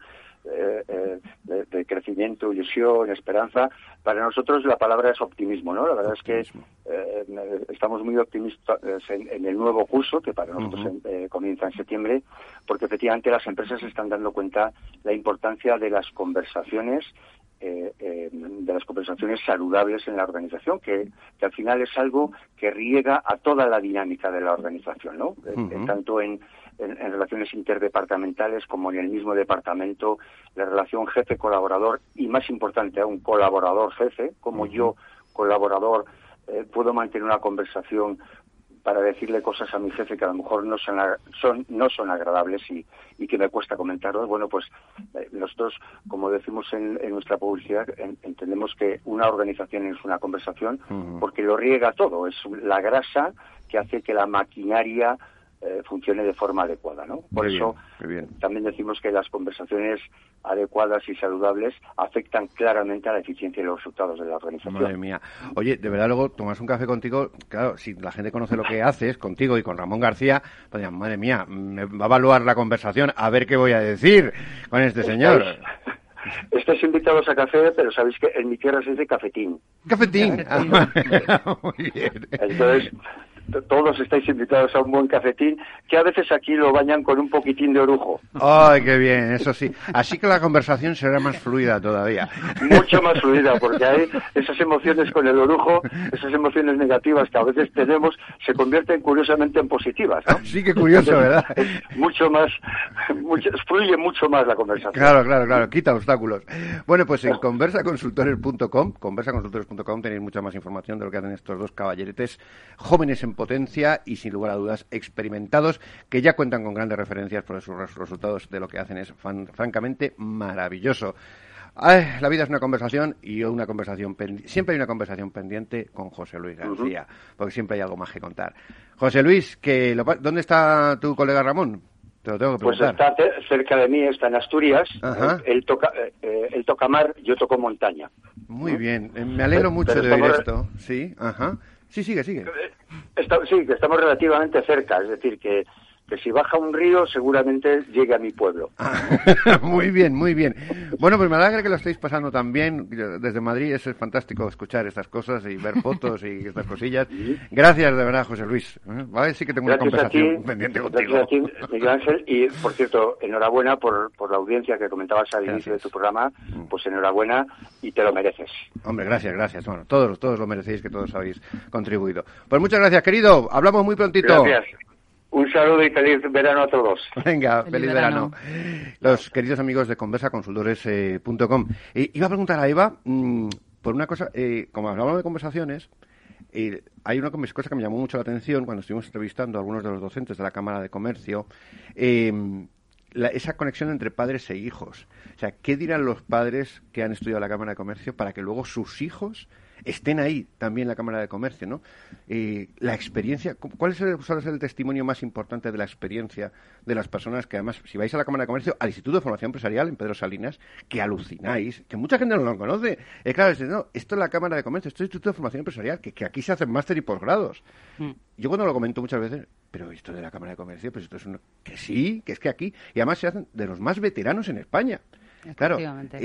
de crecimiento, ilusión, esperanza. Para nosotros la palabra es optimismo, ¿no? La verdad es que estamos muy optimistas en el nuevo curso, que para nosotros comienza en septiembre, porque efectivamente las empresas se están dando cuenta la importancia de las conversaciones saludables en la organización, que al final es algo que riega a toda la dinámica de la organización, ¿no? Tanto en relaciones interdepartamentales como en el mismo departamento, la relación jefe-colaborador y, más importante aún, colaborador-jefe, como yo, colaborador, puedo mantener una conversación para decirle cosas a mi jefe que a lo mejor no son agradables y que me cuesta comentarlos. Bueno, pues nosotros, como decimos en nuestra publicidad, entendemos que una organización es una conversación porque lo riega todo, es la grasa que hace que la maquinaria funcione de forma adecuada, ¿no? Por eso también decimos que las conversaciones adecuadas y saludables afectan claramente a la eficiencia y los resultados de la organización. Madre mía. Oye, de verdad, luego tomas un café contigo, claro, si la gente conoce lo que haces, contigo y con Ramón García, pues dirán, madre mía, me va a evaluar la conversación, a ver qué voy a decir con este señor. Estáis invitados a café, pero sabéis que en mi tierra se dice cafetín. ¿Cafetín? Muy bien. Entonces, todos estáis invitados a un buen cafetín, que a veces aquí lo bañan con un poquitín de orujo. ¡Ay, qué bien! Eso sí. Así que la conversación será más fluida todavía. Mucho más fluida, porque hay esas emociones con el orujo, esas emociones negativas que a veces tenemos, se convierten curiosamente en positivas, ¿no? Sí, qué curioso, ¿verdad? Es mucho más, fluye mucho más la conversación. Claro, quita obstáculos. Bueno, pues en conversaconsultores.com tenéis mucha más información de lo que hacen estos dos caballeretes jóvenes en potencia y sin lugar a dudas experimentados, que ya cuentan con grandes referencias, por sus resultados de lo que hacen es francamente maravilloso. La vida es una conversación y siempre hay una conversación pendiente con José Luis García, porque siempre hay algo más que contar. José Luis, ¿dónde está tu colega Ramón? Te lo tengo que preguntar. Pues está cerca de mí, está en Asturias. Él toca mar, yo toco montaña. Muy bien, me alegro mucho de oír esto. Sí, Sí, sigue. Sí, que estamos relativamente cerca, es decir, que si baja un río seguramente llegue a mi pueblo. Muy bien. Bueno, pues me alegra que lo estéis pasando tan bien. Desde Madrid es fantástico escuchar estas cosas y ver fotos y estas cosillas. Gracias de verdad, José Luis. Vale, sí que tengo una conversación pendiente contigo. Gracias a ti, Miguel Ángel. Y, por cierto, enhorabuena por la audiencia que comentabas al inicio de tu programa. Pues enhorabuena y te lo mereces. Hombre, gracias. Bueno, todos lo merecéis, que todos habéis contribuido. Pues muchas gracias, querido. Hablamos muy prontito. Gracias. Un saludo y feliz verano a todos. Venga, feliz verano. Los queridos amigos de conversaconsultores.com. Iba a preguntar a Eva por una cosa, como hablamos de conversaciones, hay una cosa que me llamó mucho la atención cuando estuvimos entrevistando a algunos de los docentes de la Cámara de Comercio, esa conexión entre padres e hijos. O sea, ¿qué dirán los padres que han estudiado la Cámara de Comercio para que luego sus hijos estén ahí también en la Cámara de Comercio, ¿no? La experiencia, ¿cuál suele ser el testimonio más importante de la experiencia de las personas que además, si vais a la Cámara de Comercio, al Instituto de Formación Empresarial en Pedro Salinas, que alucináis, que mucha gente no lo conoce? Claro, no, esto es la Cámara de Comercio, esto es el Instituto de Formación Empresarial, que aquí se hacen máster y posgrados. Yo cuando lo comento muchas veces, pero esto de la Cámara de Comercio, pues esto es que sí, que es que aquí, y además se hacen de los más veteranos en España. Claro,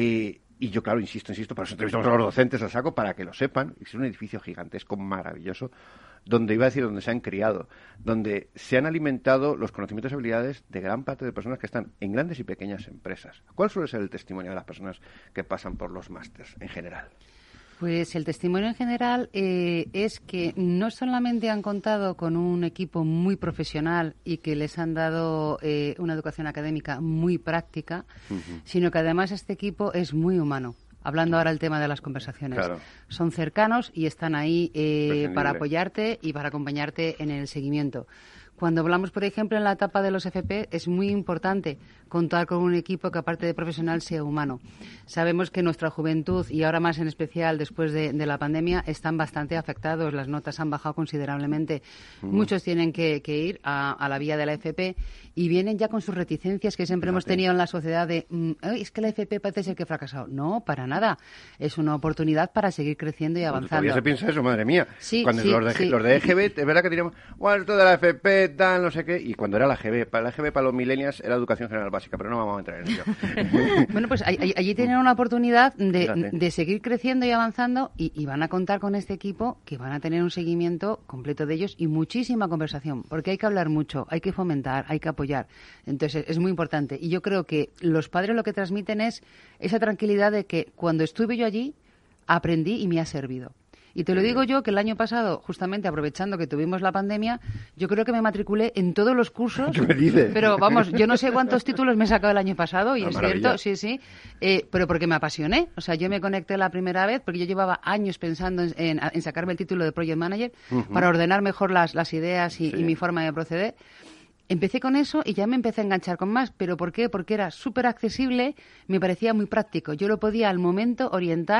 y yo, claro, insisto, por eso entrevistamos a los docentes a saco para que lo sepan. Es un edificio gigantesco, maravilloso, donde se han criado, donde se han alimentado los conocimientos y habilidades de gran parte de personas que están en grandes y pequeñas empresas. ¿Cuál suele ser el testimonio de las personas que pasan por los másters en general? Pues el testimonio en general es que no solamente han contado con un equipo muy profesional y que les han dado una educación académica muy práctica, sino que además este equipo es muy humano. Hablando ahora del tema de las conversaciones. Claro. Son cercanos y están ahí para apoyarte y para acompañarte en el seguimiento. Cuando hablamos, por ejemplo, en la etapa de los FP, es muy importante contar con un equipo que, aparte de profesional, sea humano. Sabemos que nuestra juventud, y ahora más en especial después de la pandemia, están bastante afectados. Las notas han bajado considerablemente. Muchos tienen que ir a la vía de la FP y vienen ya con sus reticencias que siempre hemos tenido en la sociedad de es que la FP parece ser que ha fracasado. No, para nada. Es una oportunidad para seguir creciendo y avanzando. Todavía se piensa eso, madre mía. Sí, cuando sí, los de EGB, es verdad que teníamos, bueno, esto de la FP, tal, no sé qué, y cuando era la EGB, para los millennials era educación general básica, pero no vamos a entrar en ello. Bueno, pues allí tienen una oportunidad de seguir creciendo y avanzando y van a contar con este equipo que van a tener un seguimiento completo de ellos y muchísima conversación, porque hay que hablar mucho, hay que fomentar, hay que apoyar. Entonces es muy importante. Y yo creo que los padres lo que transmiten es esa tranquilidad de que cuando estuve yo allí aprendí y me ha servido. Y te lo digo yo, que el año pasado, justamente aprovechando que tuvimos la pandemia, yo creo que me matriculé en todos los cursos. ¿Qué me dices? Pero vamos, yo no sé cuántos títulos me he sacado el año pasado, y es maravilla. cierto, sí. Pero porque me apasioné. O sea, yo me conecté la primera vez porque yo llevaba años pensando en sacarme el título de Project Manager para ordenar mejor las ideas y mi forma de proceder. Empecé con eso y ya me empecé a enganchar con más. ¿Pero por qué? Porque era súper accesible, me parecía muy práctico. Yo lo podía al momento orientar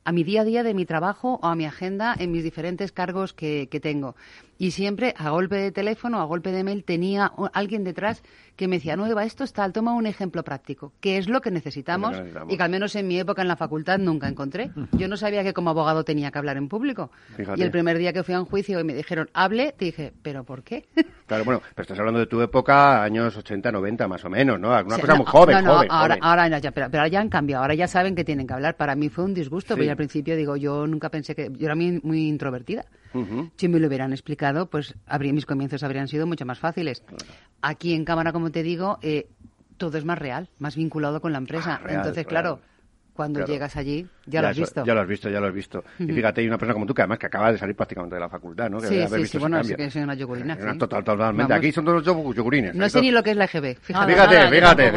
a mi día a día de mi trabajo o a mi agenda en mis diferentes cargos que tengo. Y siempre, a golpe de teléfono, a golpe de mail, tenía alguien detrás que me decía, no, Eva, esto es tal, toma un ejemplo práctico, que es lo que necesitamos y que al menos en mi época en la facultad nunca encontré. Yo no sabía que como abogado tenía que hablar en público. Fíjate. Y el primer día que fui a un juicio y me dijeron, hable, te dije, ¿pero por qué? Claro, bueno, pero estás hablando de tu época, años 80, 90 más o menos, ¿no? Una cosa muy joven, joven. Ahora pero ya han cambiado, ahora ya saben que tienen que hablar. Para mí fue un disgusto, porque al principio digo, yo nunca pensé que... Yo era muy introvertida. Si me lo hubieran explicado, pues mis comienzos habrían sido mucho más fáciles. Claro. Aquí en cámara, como te digo, todo es más real, más vinculado con la empresa. Real, entonces, claro, cuando llegas allí, ya lo has visto. Ya lo has visto. Y fíjate, hay una persona como tú que además que acaba de salir prácticamente de la facultad, ¿no? Que sí, bueno, sí que soy una yogurina. Totalmente. Vamos. Aquí son todos los yogurines. No sé ni lo que es la EGB. Fíjate.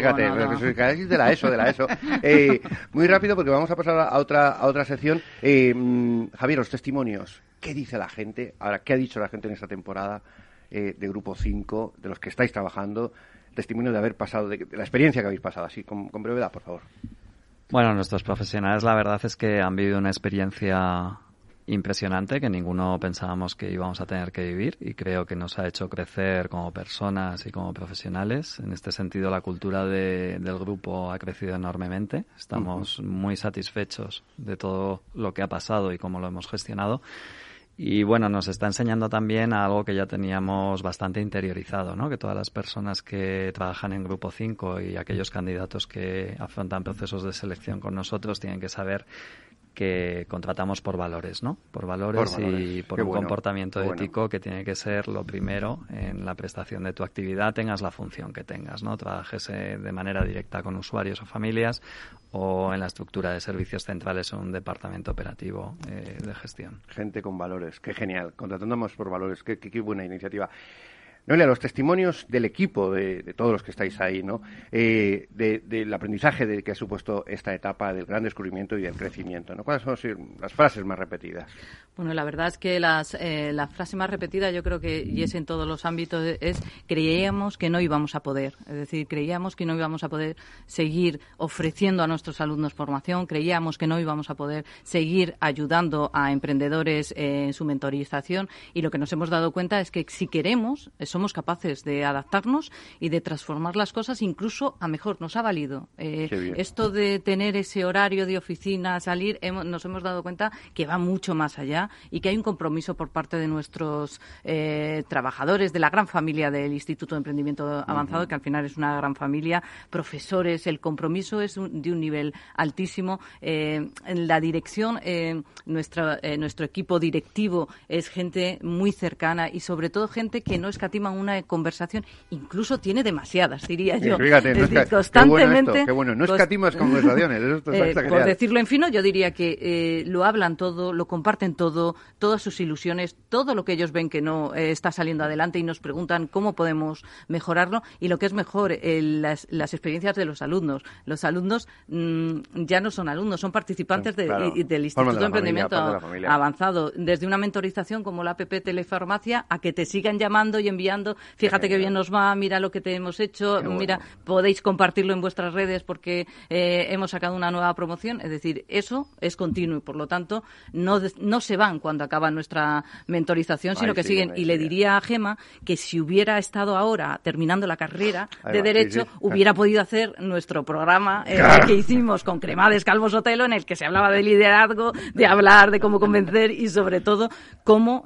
De la ESO. Muy rápido porque vamos a pasar a otra sección. Javier, los testimonios. ¿Qué dice la gente? Ahora, ¿qué ha dicho la gente en esta temporada de Grupo 5, de los que estáis trabajando? Testimonio de haber pasado, de la experiencia que habéis pasado, así, con brevedad, por favor. Bueno, nuestros profesionales, la verdad es que han vivido una experiencia impresionante que ninguno pensábamos que íbamos a tener que vivir y creo que nos ha hecho crecer como personas y como profesionales. En este sentido, la cultura del grupo ha crecido enormemente. Estamos muy satisfechos de todo lo que ha pasado y cómo lo hemos gestionado. Y bueno, nos está enseñando también a algo que ya teníamos bastante interiorizado, ¿no? Que todas las personas que trabajan en Grupo 5 y aquellos candidatos que afrontan procesos de selección con nosotros tienen que saber que contratamos por valores, ¿no? Por valores y por un comportamiento ético que tiene que ser lo primero en la prestación de tu actividad, tengas la función que tengas, ¿no? Trabajes de manera directa con usuarios o familias o en la estructura de servicios centrales o un departamento operativo de gestión. Gente con valores, qué genial. Contratamos por valores, qué buena iniciativa. Noelia, los testimonios del equipo, de todos los que estáis ahí, ¿no? Del aprendizaje que ha supuesto esta etapa del gran descubrimiento y del crecimiento, ¿no? ¿Cuáles son las frases más repetidas? Bueno, la verdad es que la frase más repetida, yo creo que, y es en todos los ámbitos, es creíamos que no íbamos a poder. Es decir, creíamos que no íbamos a poder seguir ofreciendo a nuestros alumnos formación, creíamos que no íbamos a poder seguir ayudando a emprendedores en su mentorización y lo que nos hemos dado cuenta es que si queremos, somos capaces de adaptarnos y de transformar las cosas incluso a mejor. Nos ha valido. Esto de tener ese horario de oficina, salir, nos hemos dado cuenta que va mucho más allá y que hay un compromiso por parte de nuestros trabajadadores, de la gran familia del Instituto de Emprendimiento Avanzado, que al final es una gran familia, profesores, el compromiso es de un nivel altísimo. En la dirección, nuestro equipo directivo es gente muy cercana y sobre todo gente que no escatima una conversación, incluso tiene demasiadas, diría yo. Fíjate, constantemente. Qué bueno, no escatimas conversaciones. Por decirlo en fino, yo diría que lo hablan todo, lo comparten todo, todas sus ilusiones, todo lo que ellos ven que no está saliendo adelante y nos preguntan cómo podemos mejorarlo y lo que es mejor, las experiencias de los alumnos. Los alumnos ya no son alumnos, son participantes del Instituto de Emprendimiento Avanzado, desde una mentorización como la APP Telefarmacia a que te sigan llamando y enviando, fíjate qué bien nos va, mira lo que te hemos hecho, mira, podéis compartirlo en vuestras redes porque hemos sacado una nueva promoción. Es decir, eso es continuo y por lo tanto no se van cuando acaba nuestra mentorización, sino que siguen. Y le diría a Gema que si hubiera estado ahora terminando la carrera de Derecho, hubiera podido hacer nuestro programa que hicimos con Cremades Calvo Sotelo, en el que se hablaba de liderazgo, de hablar, de cómo convencer y sobre todo cómo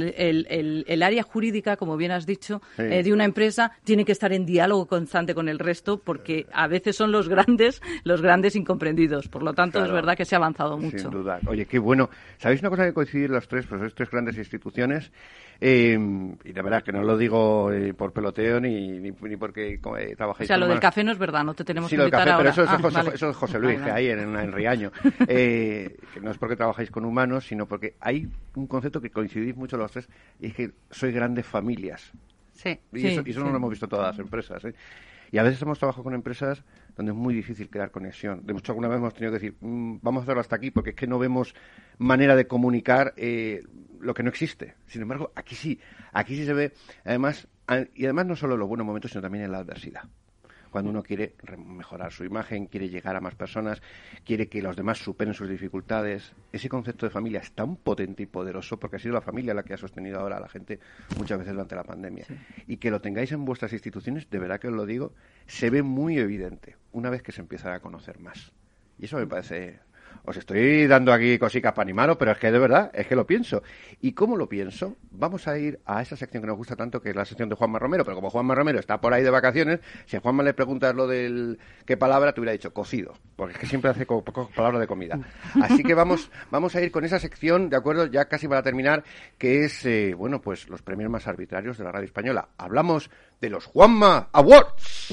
el área jurídica, como bien has dicho, de una empresa tiene que estar en diálogo constante con el resto porque a veces son los grandes incomprendidos. Por lo tanto, es verdad que se ha avanzado mucho. Sin duda. Oye, qué bueno. ¿Sabéis una cosa que coincidir las tres grandes instituciones? Y de verdad que no lo digo por peloteo ni porque trabajáis. O sea, lo del café no es verdad, no te tenemos que invitar café, ahora. Pero eso es José Luis, que hay en Riaño. Que no es porque trabajáis con humanos, sino porque hay un concepto que coincidís mucho los tres, y es que sois grandes familias. Sí. Y eso no lo hemos visto todas las empresas, ¿eh? Y a veces hemos trabajado con empresas donde es muy difícil crear conexión. De hecho, alguna vez hemos tenido que decir, vamos a hacerlo hasta aquí, porque es que no vemos manera de comunicar lo que no existe. Sin embargo, aquí sí se ve, además no solo en los buenos momentos, sino también en la adversidad. cuando uno quiere mejorar su imagen, quiere llegar a más personas, quiere que los demás superen sus dificultades. Ese concepto de familia es tan potente y poderoso porque ha sido la familia la que ha sostenido ahora a la gente muchas veces durante la pandemia. Sí. Y que lo tengáis en vuestras instituciones, de verdad que os lo digo, se ve muy evidente una vez que se empieza a conocer más. Y eso me parece... Os estoy dando aquí cositas para animaros, pero es que de verdad, es que lo pienso. ¿Y cómo lo pienso? Vamos a ir a esa sección que nos gusta tanto, que es la sección de Juanma Romero, pero como Juanma Romero está por ahí de vacaciones, si a Juanma le preguntas lo del qué palabra, te hubiera dicho cocido, porque es que siempre hace palabras de comida. Así que vamos a ir con esa sección, de acuerdo, ya casi para terminar, que es, bueno, pues los premios más arbitrarios de la radio española. Hablamos de los Juanma Awards.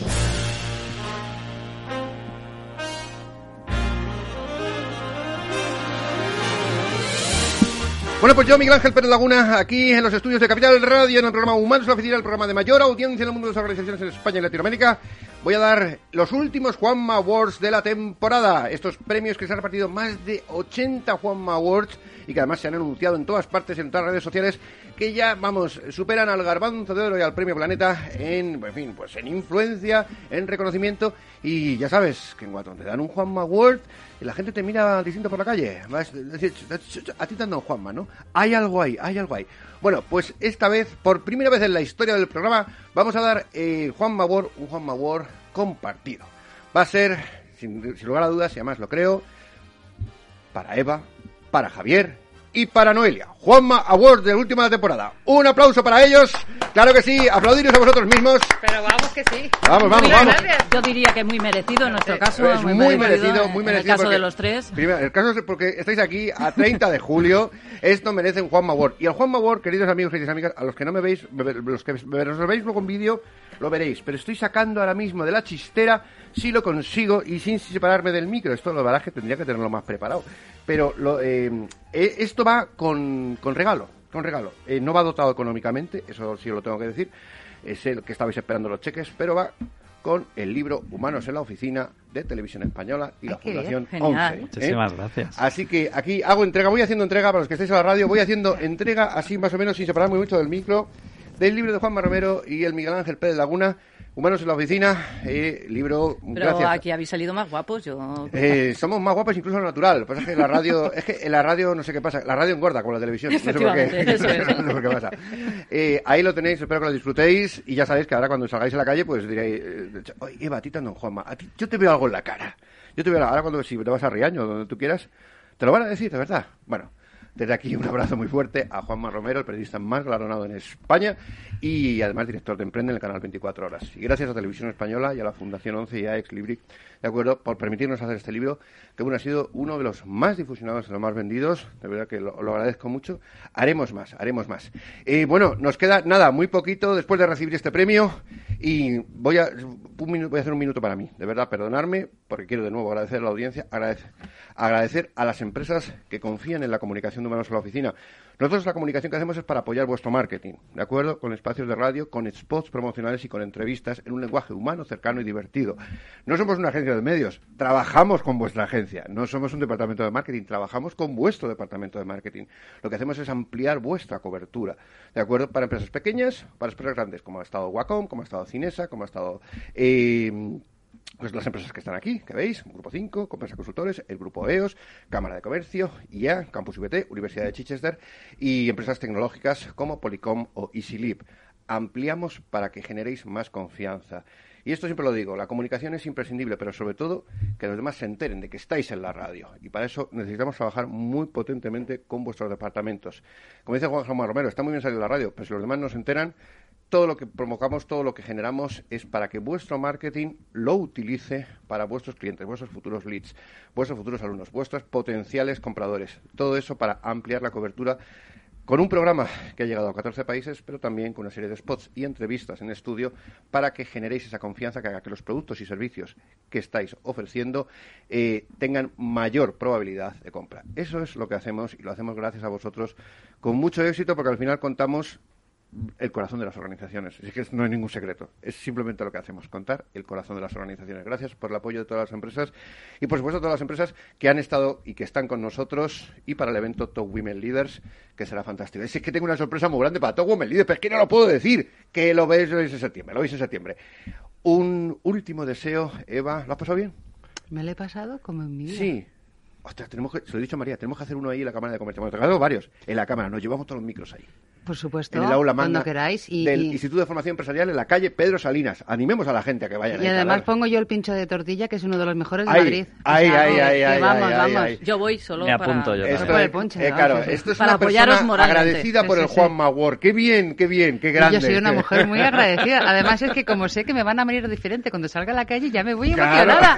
Bueno, pues yo, Miguel Ángel Pérez Laguna, aquí en los estudios de Capital Radio, en el programa Humanos en la Oficina, el programa de mayor audiencia en el mundo de las organizaciones en España y Latinoamérica, voy a dar los últimos Juanma Awards de la temporada. Estos premios que se han repartido más de 80 Juanma Awards y que además se han anunciado en todas partes, en todas las redes sociales, que ya, vamos, superan al Garbanzo de Oro y al Premio Planeta en fin, pues en influencia, en reconocimiento. Y ya sabes que en cuanto te dan un Juanma Award, la gente te mira distinto por la calle. A ti te han dado Juanma, ¿no? Hay algo ahí. Bueno, pues esta vez, por primera vez en la historia del programa, vamos a dar el Juanma Award, un Juanma Award compartido. Va a ser, sin lugar a dudas, y además lo creo, para Eva, para Javier y para Noelia. Juanma Award de la última temporada. Un aplauso para ellos. Claro que sí, aplaudiros a vosotros mismos. Pero vamos que sí. Vamos. Yo diría que muy merecido en nuestro caso. Es muy merecido. En el caso de los tres. Primero, el caso es porque estáis aquí a 30 de julio. Esto merece un Juanma Award. Y el Juanma Award, queridos amigos y queridas amigas, a los que no me veis, los que os veis luego en vídeo, lo veréis. Pero estoy sacando ahora mismo de la chistera, si lo consigo y sin separarme del micro. Esto lo verdad es que tendría que tenerlo más preparado. Pero esto va con regalo. No va dotado económicamente, eso sí lo tengo que decir. Es el que estabais esperando los cheques, pero va con el libro Humanos en la Oficina de Televisión Española y la Fundación 11. Muchísimas gracias. Así que aquí voy haciendo entrega, para los que estáis en la radio, voy haciendo entrega así más o menos sin separarme mucho del micro, del libro de Juanma Romero y el Miguel Ángel Pérez Laguna, Humanos en la Oficina, libro... Pero gracias. Aquí habéis salido más guapos, yo... somos más guapos incluso lo natural. Lo que pasa es que en la radio no sé qué pasa. La radio engorda como la televisión. No sé por qué. Eso es. No sé por qué pasa. Ahí lo tenéis, espero que lo disfrutéis. Y ya sabéis que ahora cuando salgáis a la calle, pues diréis... Oye, Eva, a ti te ando Juanma. A ti, yo te veo algo en la cara. Ahora cuando si te vas a Riaño, donde tú quieras, te lo van a decir, de verdad. Bueno... Desde aquí un abrazo muy fuerte a Juanma Romero, el periodista más galardonado en España y además director de Emprende en el canal 24 Horas. Y gracias a Televisión Española y a la Fundación 11 y a Ex Libri, de acuerdo, por permitirnos hacer este libro, que bueno, ha sido uno de los más difusionados, de los más vendidos. De verdad que lo agradezco mucho. Haremos más. Bueno, nos queda nada, muy poquito después de recibir este premio y voy a hacer un minuto para mí. De verdad, perdonarme, porque quiero de nuevo agradecer a la audiencia, agradecer a las empresas que confían en la comunicación de Humanos en la Oficina. Nosotros la comunicación que hacemos es para apoyar vuestro marketing, ¿de acuerdo? Con espacios de radio, con spots promocionales y con entrevistas en un lenguaje humano, cercano y divertido. No somos una agencia de medios, trabajamos con vuestra agencia. No somos un departamento de marketing, trabajamos con vuestro departamento de marketing. Lo que hacemos es ampliar vuestra cobertura, ¿de acuerdo? Para empresas pequeñas, para empresas grandes, como ha estado Wacom, como ha estado Cinesa, como ha estado... pues las empresas que están aquí, que veis, Grupo 5, Compensa Consultores, el Grupo EOS, Cámara de Comercio, IA, Campus UBT, Universidad de Chichester y empresas tecnológicas como Polycom o EasyLeap. Ampliamos para que generéis más confianza. Y esto siempre lo digo, la comunicación es imprescindible, pero sobre todo que los demás se enteren de que estáis en la radio. Y para eso necesitamos trabajar muy potentemente con vuestros departamentos. Como dice Juanma Romero, está muy bien salir de la radio, pero si los demás no se enteran, todo lo que provocamos, todo lo que generamos es para que vuestro marketing lo utilice para vuestros clientes, vuestros futuros leads, vuestros futuros alumnos, vuestros potenciales compradores. Todo eso para ampliar la cobertura con un programa que ha llegado a 14 países, pero también con una serie de spots y entrevistas en estudio para que generéis esa confianza que haga que los productos y servicios que estáis ofreciendo tengan mayor probabilidad de compra. Eso es lo que hacemos y lo hacemos gracias a vosotros con mucho éxito porque al final contamos el corazón de las organizaciones. Es que no hay ningún secreto. Es simplemente lo que hacemos, contar el corazón de las organizaciones. Gracias por el apoyo de todas las empresas y, por supuesto, todas las empresas que han estado y que están con nosotros y para el evento Top Women Leaders, que será fantástico. Es que tengo una sorpresa muy grande para Top Women Leaders, pero es que no lo puedo decir, que lo veis en septiembre. un último deseo, Eva. ¿Lo has pasado bien? Me lo he pasado como en mi vida. Sí. Ostras, se lo he dicho a María, tenemos que hacer uno ahí en la Cámara de Comercio. Bueno, tenemos varios en la Cámara, nos llevamos todos los micros ahí. Por supuesto, en el aula magna cuando queráis. Del Instituto de Formación Empresarial en la calle Pedro Salinas. Animemos a la gente a que vayan. Y además pongo yo el pincho de tortilla, que es uno de los mejores de ahí, Madrid. Vamos. Yo voy solo me apunto yo esto, para el ponche. Claro, esto es para una persona agradecida por el sí. Juan Maguor. Qué bien, qué grande. Yo soy una mujer muy agradecida. Además es que como sé que me van a venir diferente cuando salga a la calle, ya me voy emocionada.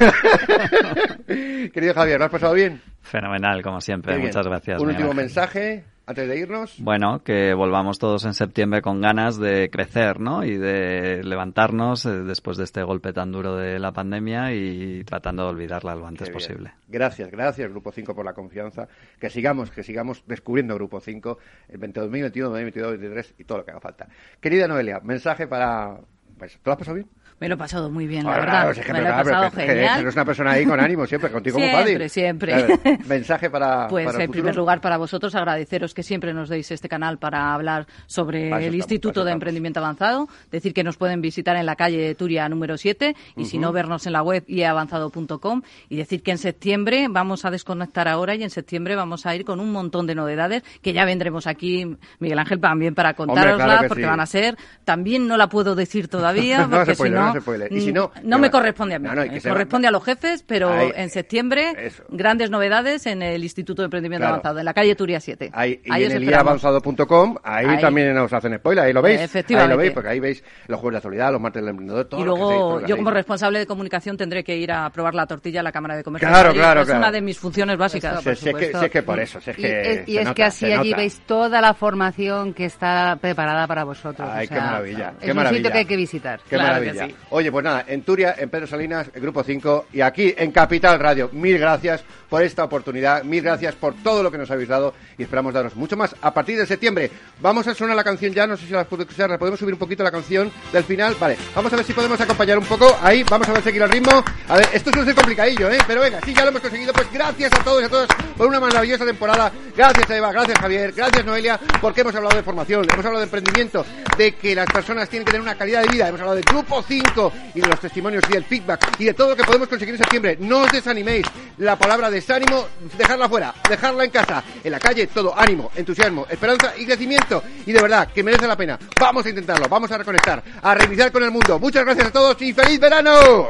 Querido Javier, ¿lo has pasado bien? Fenomenal, como siempre. Muchas gracias. Un último mensaje antes de irnos. Bueno, que volvamos todos en septiembre con ganas de crecer, ¿no? Y de levantarnos después de este golpe tan duro de la pandemia y tratando de olvidarla lo antes posible. Gracias, Grupo 5, por la confianza. Que sigamos descubriendo Grupo 5 el 2021, 2022, 2023 y todo lo que haga falta. Querida Noelia, mensaje para... ¿Te lo has pasado bien? Me lo he pasado muy bien, la verdad. Me lo he pasado genial. Eres una persona ahí con ánimo siempre, contigo muy fácil. Siempre. Mensaje para Pues para en primer lugar para vosotros agradeceros que siempre nos deis este canal para hablar sobre el Instituto de Emprendimiento Avanzado. Decir que nos pueden visitar en la calle Turia número 7 y si no vernos en la web ieavanzado.com y decir que en septiembre vamos a desconectar ahora y en septiembre vamos a ir con un montón de novedades que ya vendremos aquí, Miguel Ángel, también para contároslas porque van a ser. También no la puedo decir todavía porque si no... Y si no me corresponde a mí, corresponde a los jefes, pero en septiembre grandes novedades en el Instituto de Emprendimiento Avanzado, en la calle Turia 7. Y en el iavanzado.com, ahí también nos hacen spoiler, ahí lo veis. Efectivamente. Ahí lo veis, porque ahí veis los jueves de actualidad, los martes del emprendedor, todo. Y luego yo como responsable de comunicación tendré que ir a probar la tortilla a la Cámara de Comercio. Claro. Es una de mis funciones básicas. Sé que por eso. Y es que así allí veis toda la formación que está preparada para vosotros. Ay, qué maravilla. Es un sitio que hay que visitar. Qué maravilla. Oye, pues nada, en Turia, en Pedro Salinas, el Grupo 5 y aquí en Capital Radio. Mil gracias por esta oportunidad, mil gracias por todo lo que nos habéis dado y esperamos daros mucho más a partir de septiembre. Vamos a sonar la canción ya, no sé si la podemos subir un poquito la canción del final. Vale, vamos a ver si podemos acompañar un poco. Ahí, vamos a ver seguir el ritmo. A ver, esto suele ser complicadillo, pero venga, sí, ya lo hemos conseguido. Pues gracias a todos y a todas por una maravillosa temporada. Gracias Eva, gracias Javier, gracias Noelia, porque hemos hablado de formación, hemos hablado de emprendimiento, de que las personas tienen que tener una calidad de vida, hemos hablado del Grupo 5 y de los testimonios y del feedback y de todo lo que podemos conseguir en septiembre. No os desaniméis. La palabra desánimo, dejarla fuera, dejarla en casa. En la calle, todo ánimo, entusiasmo, esperanza y crecimiento. Y de verdad, que merece la pena. Vamos a intentarlo, vamos a reconectar, a reiniciar con el mundo. Muchas gracias a todos y ¡feliz verano!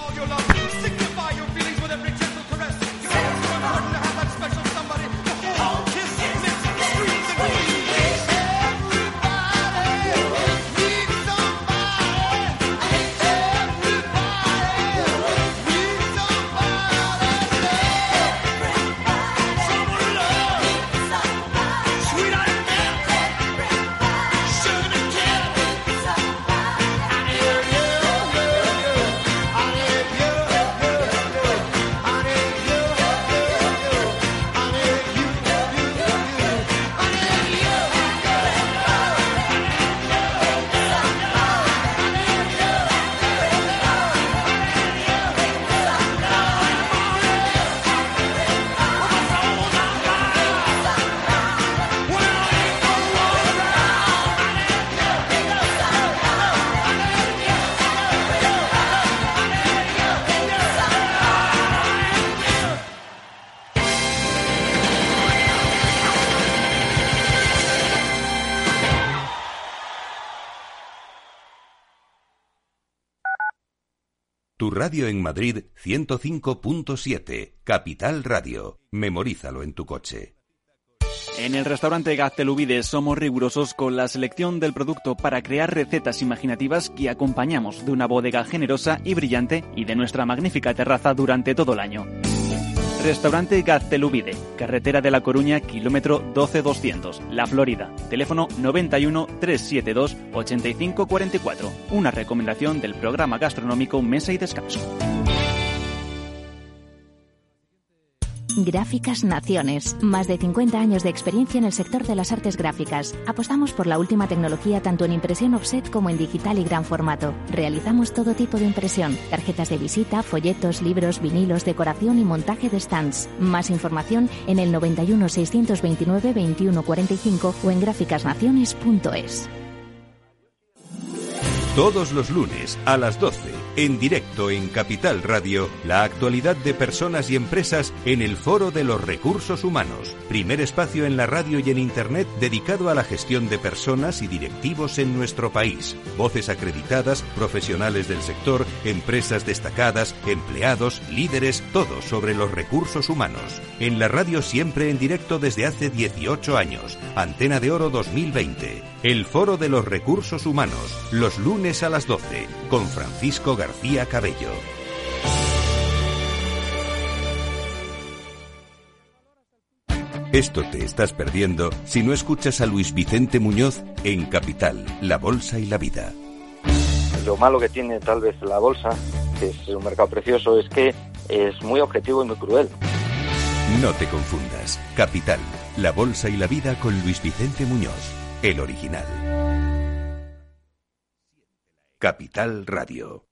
Tu radio en Madrid 105.7, Capital Radio. Memorízalo en tu coche. En el restaurante Gaztelubides somos rigurosos con la selección del producto para crear recetas imaginativas que acompañamos de una bodega generosa y brillante y de nuestra magnífica terraza durante todo el año. Restaurante Gaztelubide, carretera de La Coruña, kilómetro 12200, La Florida. Teléfono 91 372 8544. Una recomendación del programa gastronómico Mesa y Descanso. Gráficas Naciones. Más de 50 años de experiencia en el sector de las artes gráficas. Apostamos por la última tecnología tanto en impresión offset como en digital y gran formato. Realizamos todo tipo de impresión. Tarjetas de visita, folletos, libros, vinilos, decoración y montaje de stands. Más información en el 91 629 2145 o en gráficasnaciones.es. Todos los lunes a las 12, en directo en Capital Radio, la actualidad de personas y empresas en el Foro de los Recursos Humanos, primer espacio en la radio y en Internet dedicado a la gestión de personas y directivos en nuestro país. Voces acreditadas, profesionales del sector, empresas destacadas, empleados, líderes, todo sobre los recursos humanos. En la radio siempre en directo desde hace 18 años. Antena de Oro 2020. El Foro de los Recursos Humanos, los lunes a las 12, con Francisco García Cabello. Esto te estás perdiendo si no escuchas a Luis Vicente Muñoz en Capital, La Bolsa y la Vida. Lo malo que tiene tal vez la bolsa, que es un mercado precioso, es que es muy objetivo y muy cruel. No te confundas. Capital, La Bolsa y la Vida con Luis Vicente Muñoz, el original. Capital Radio.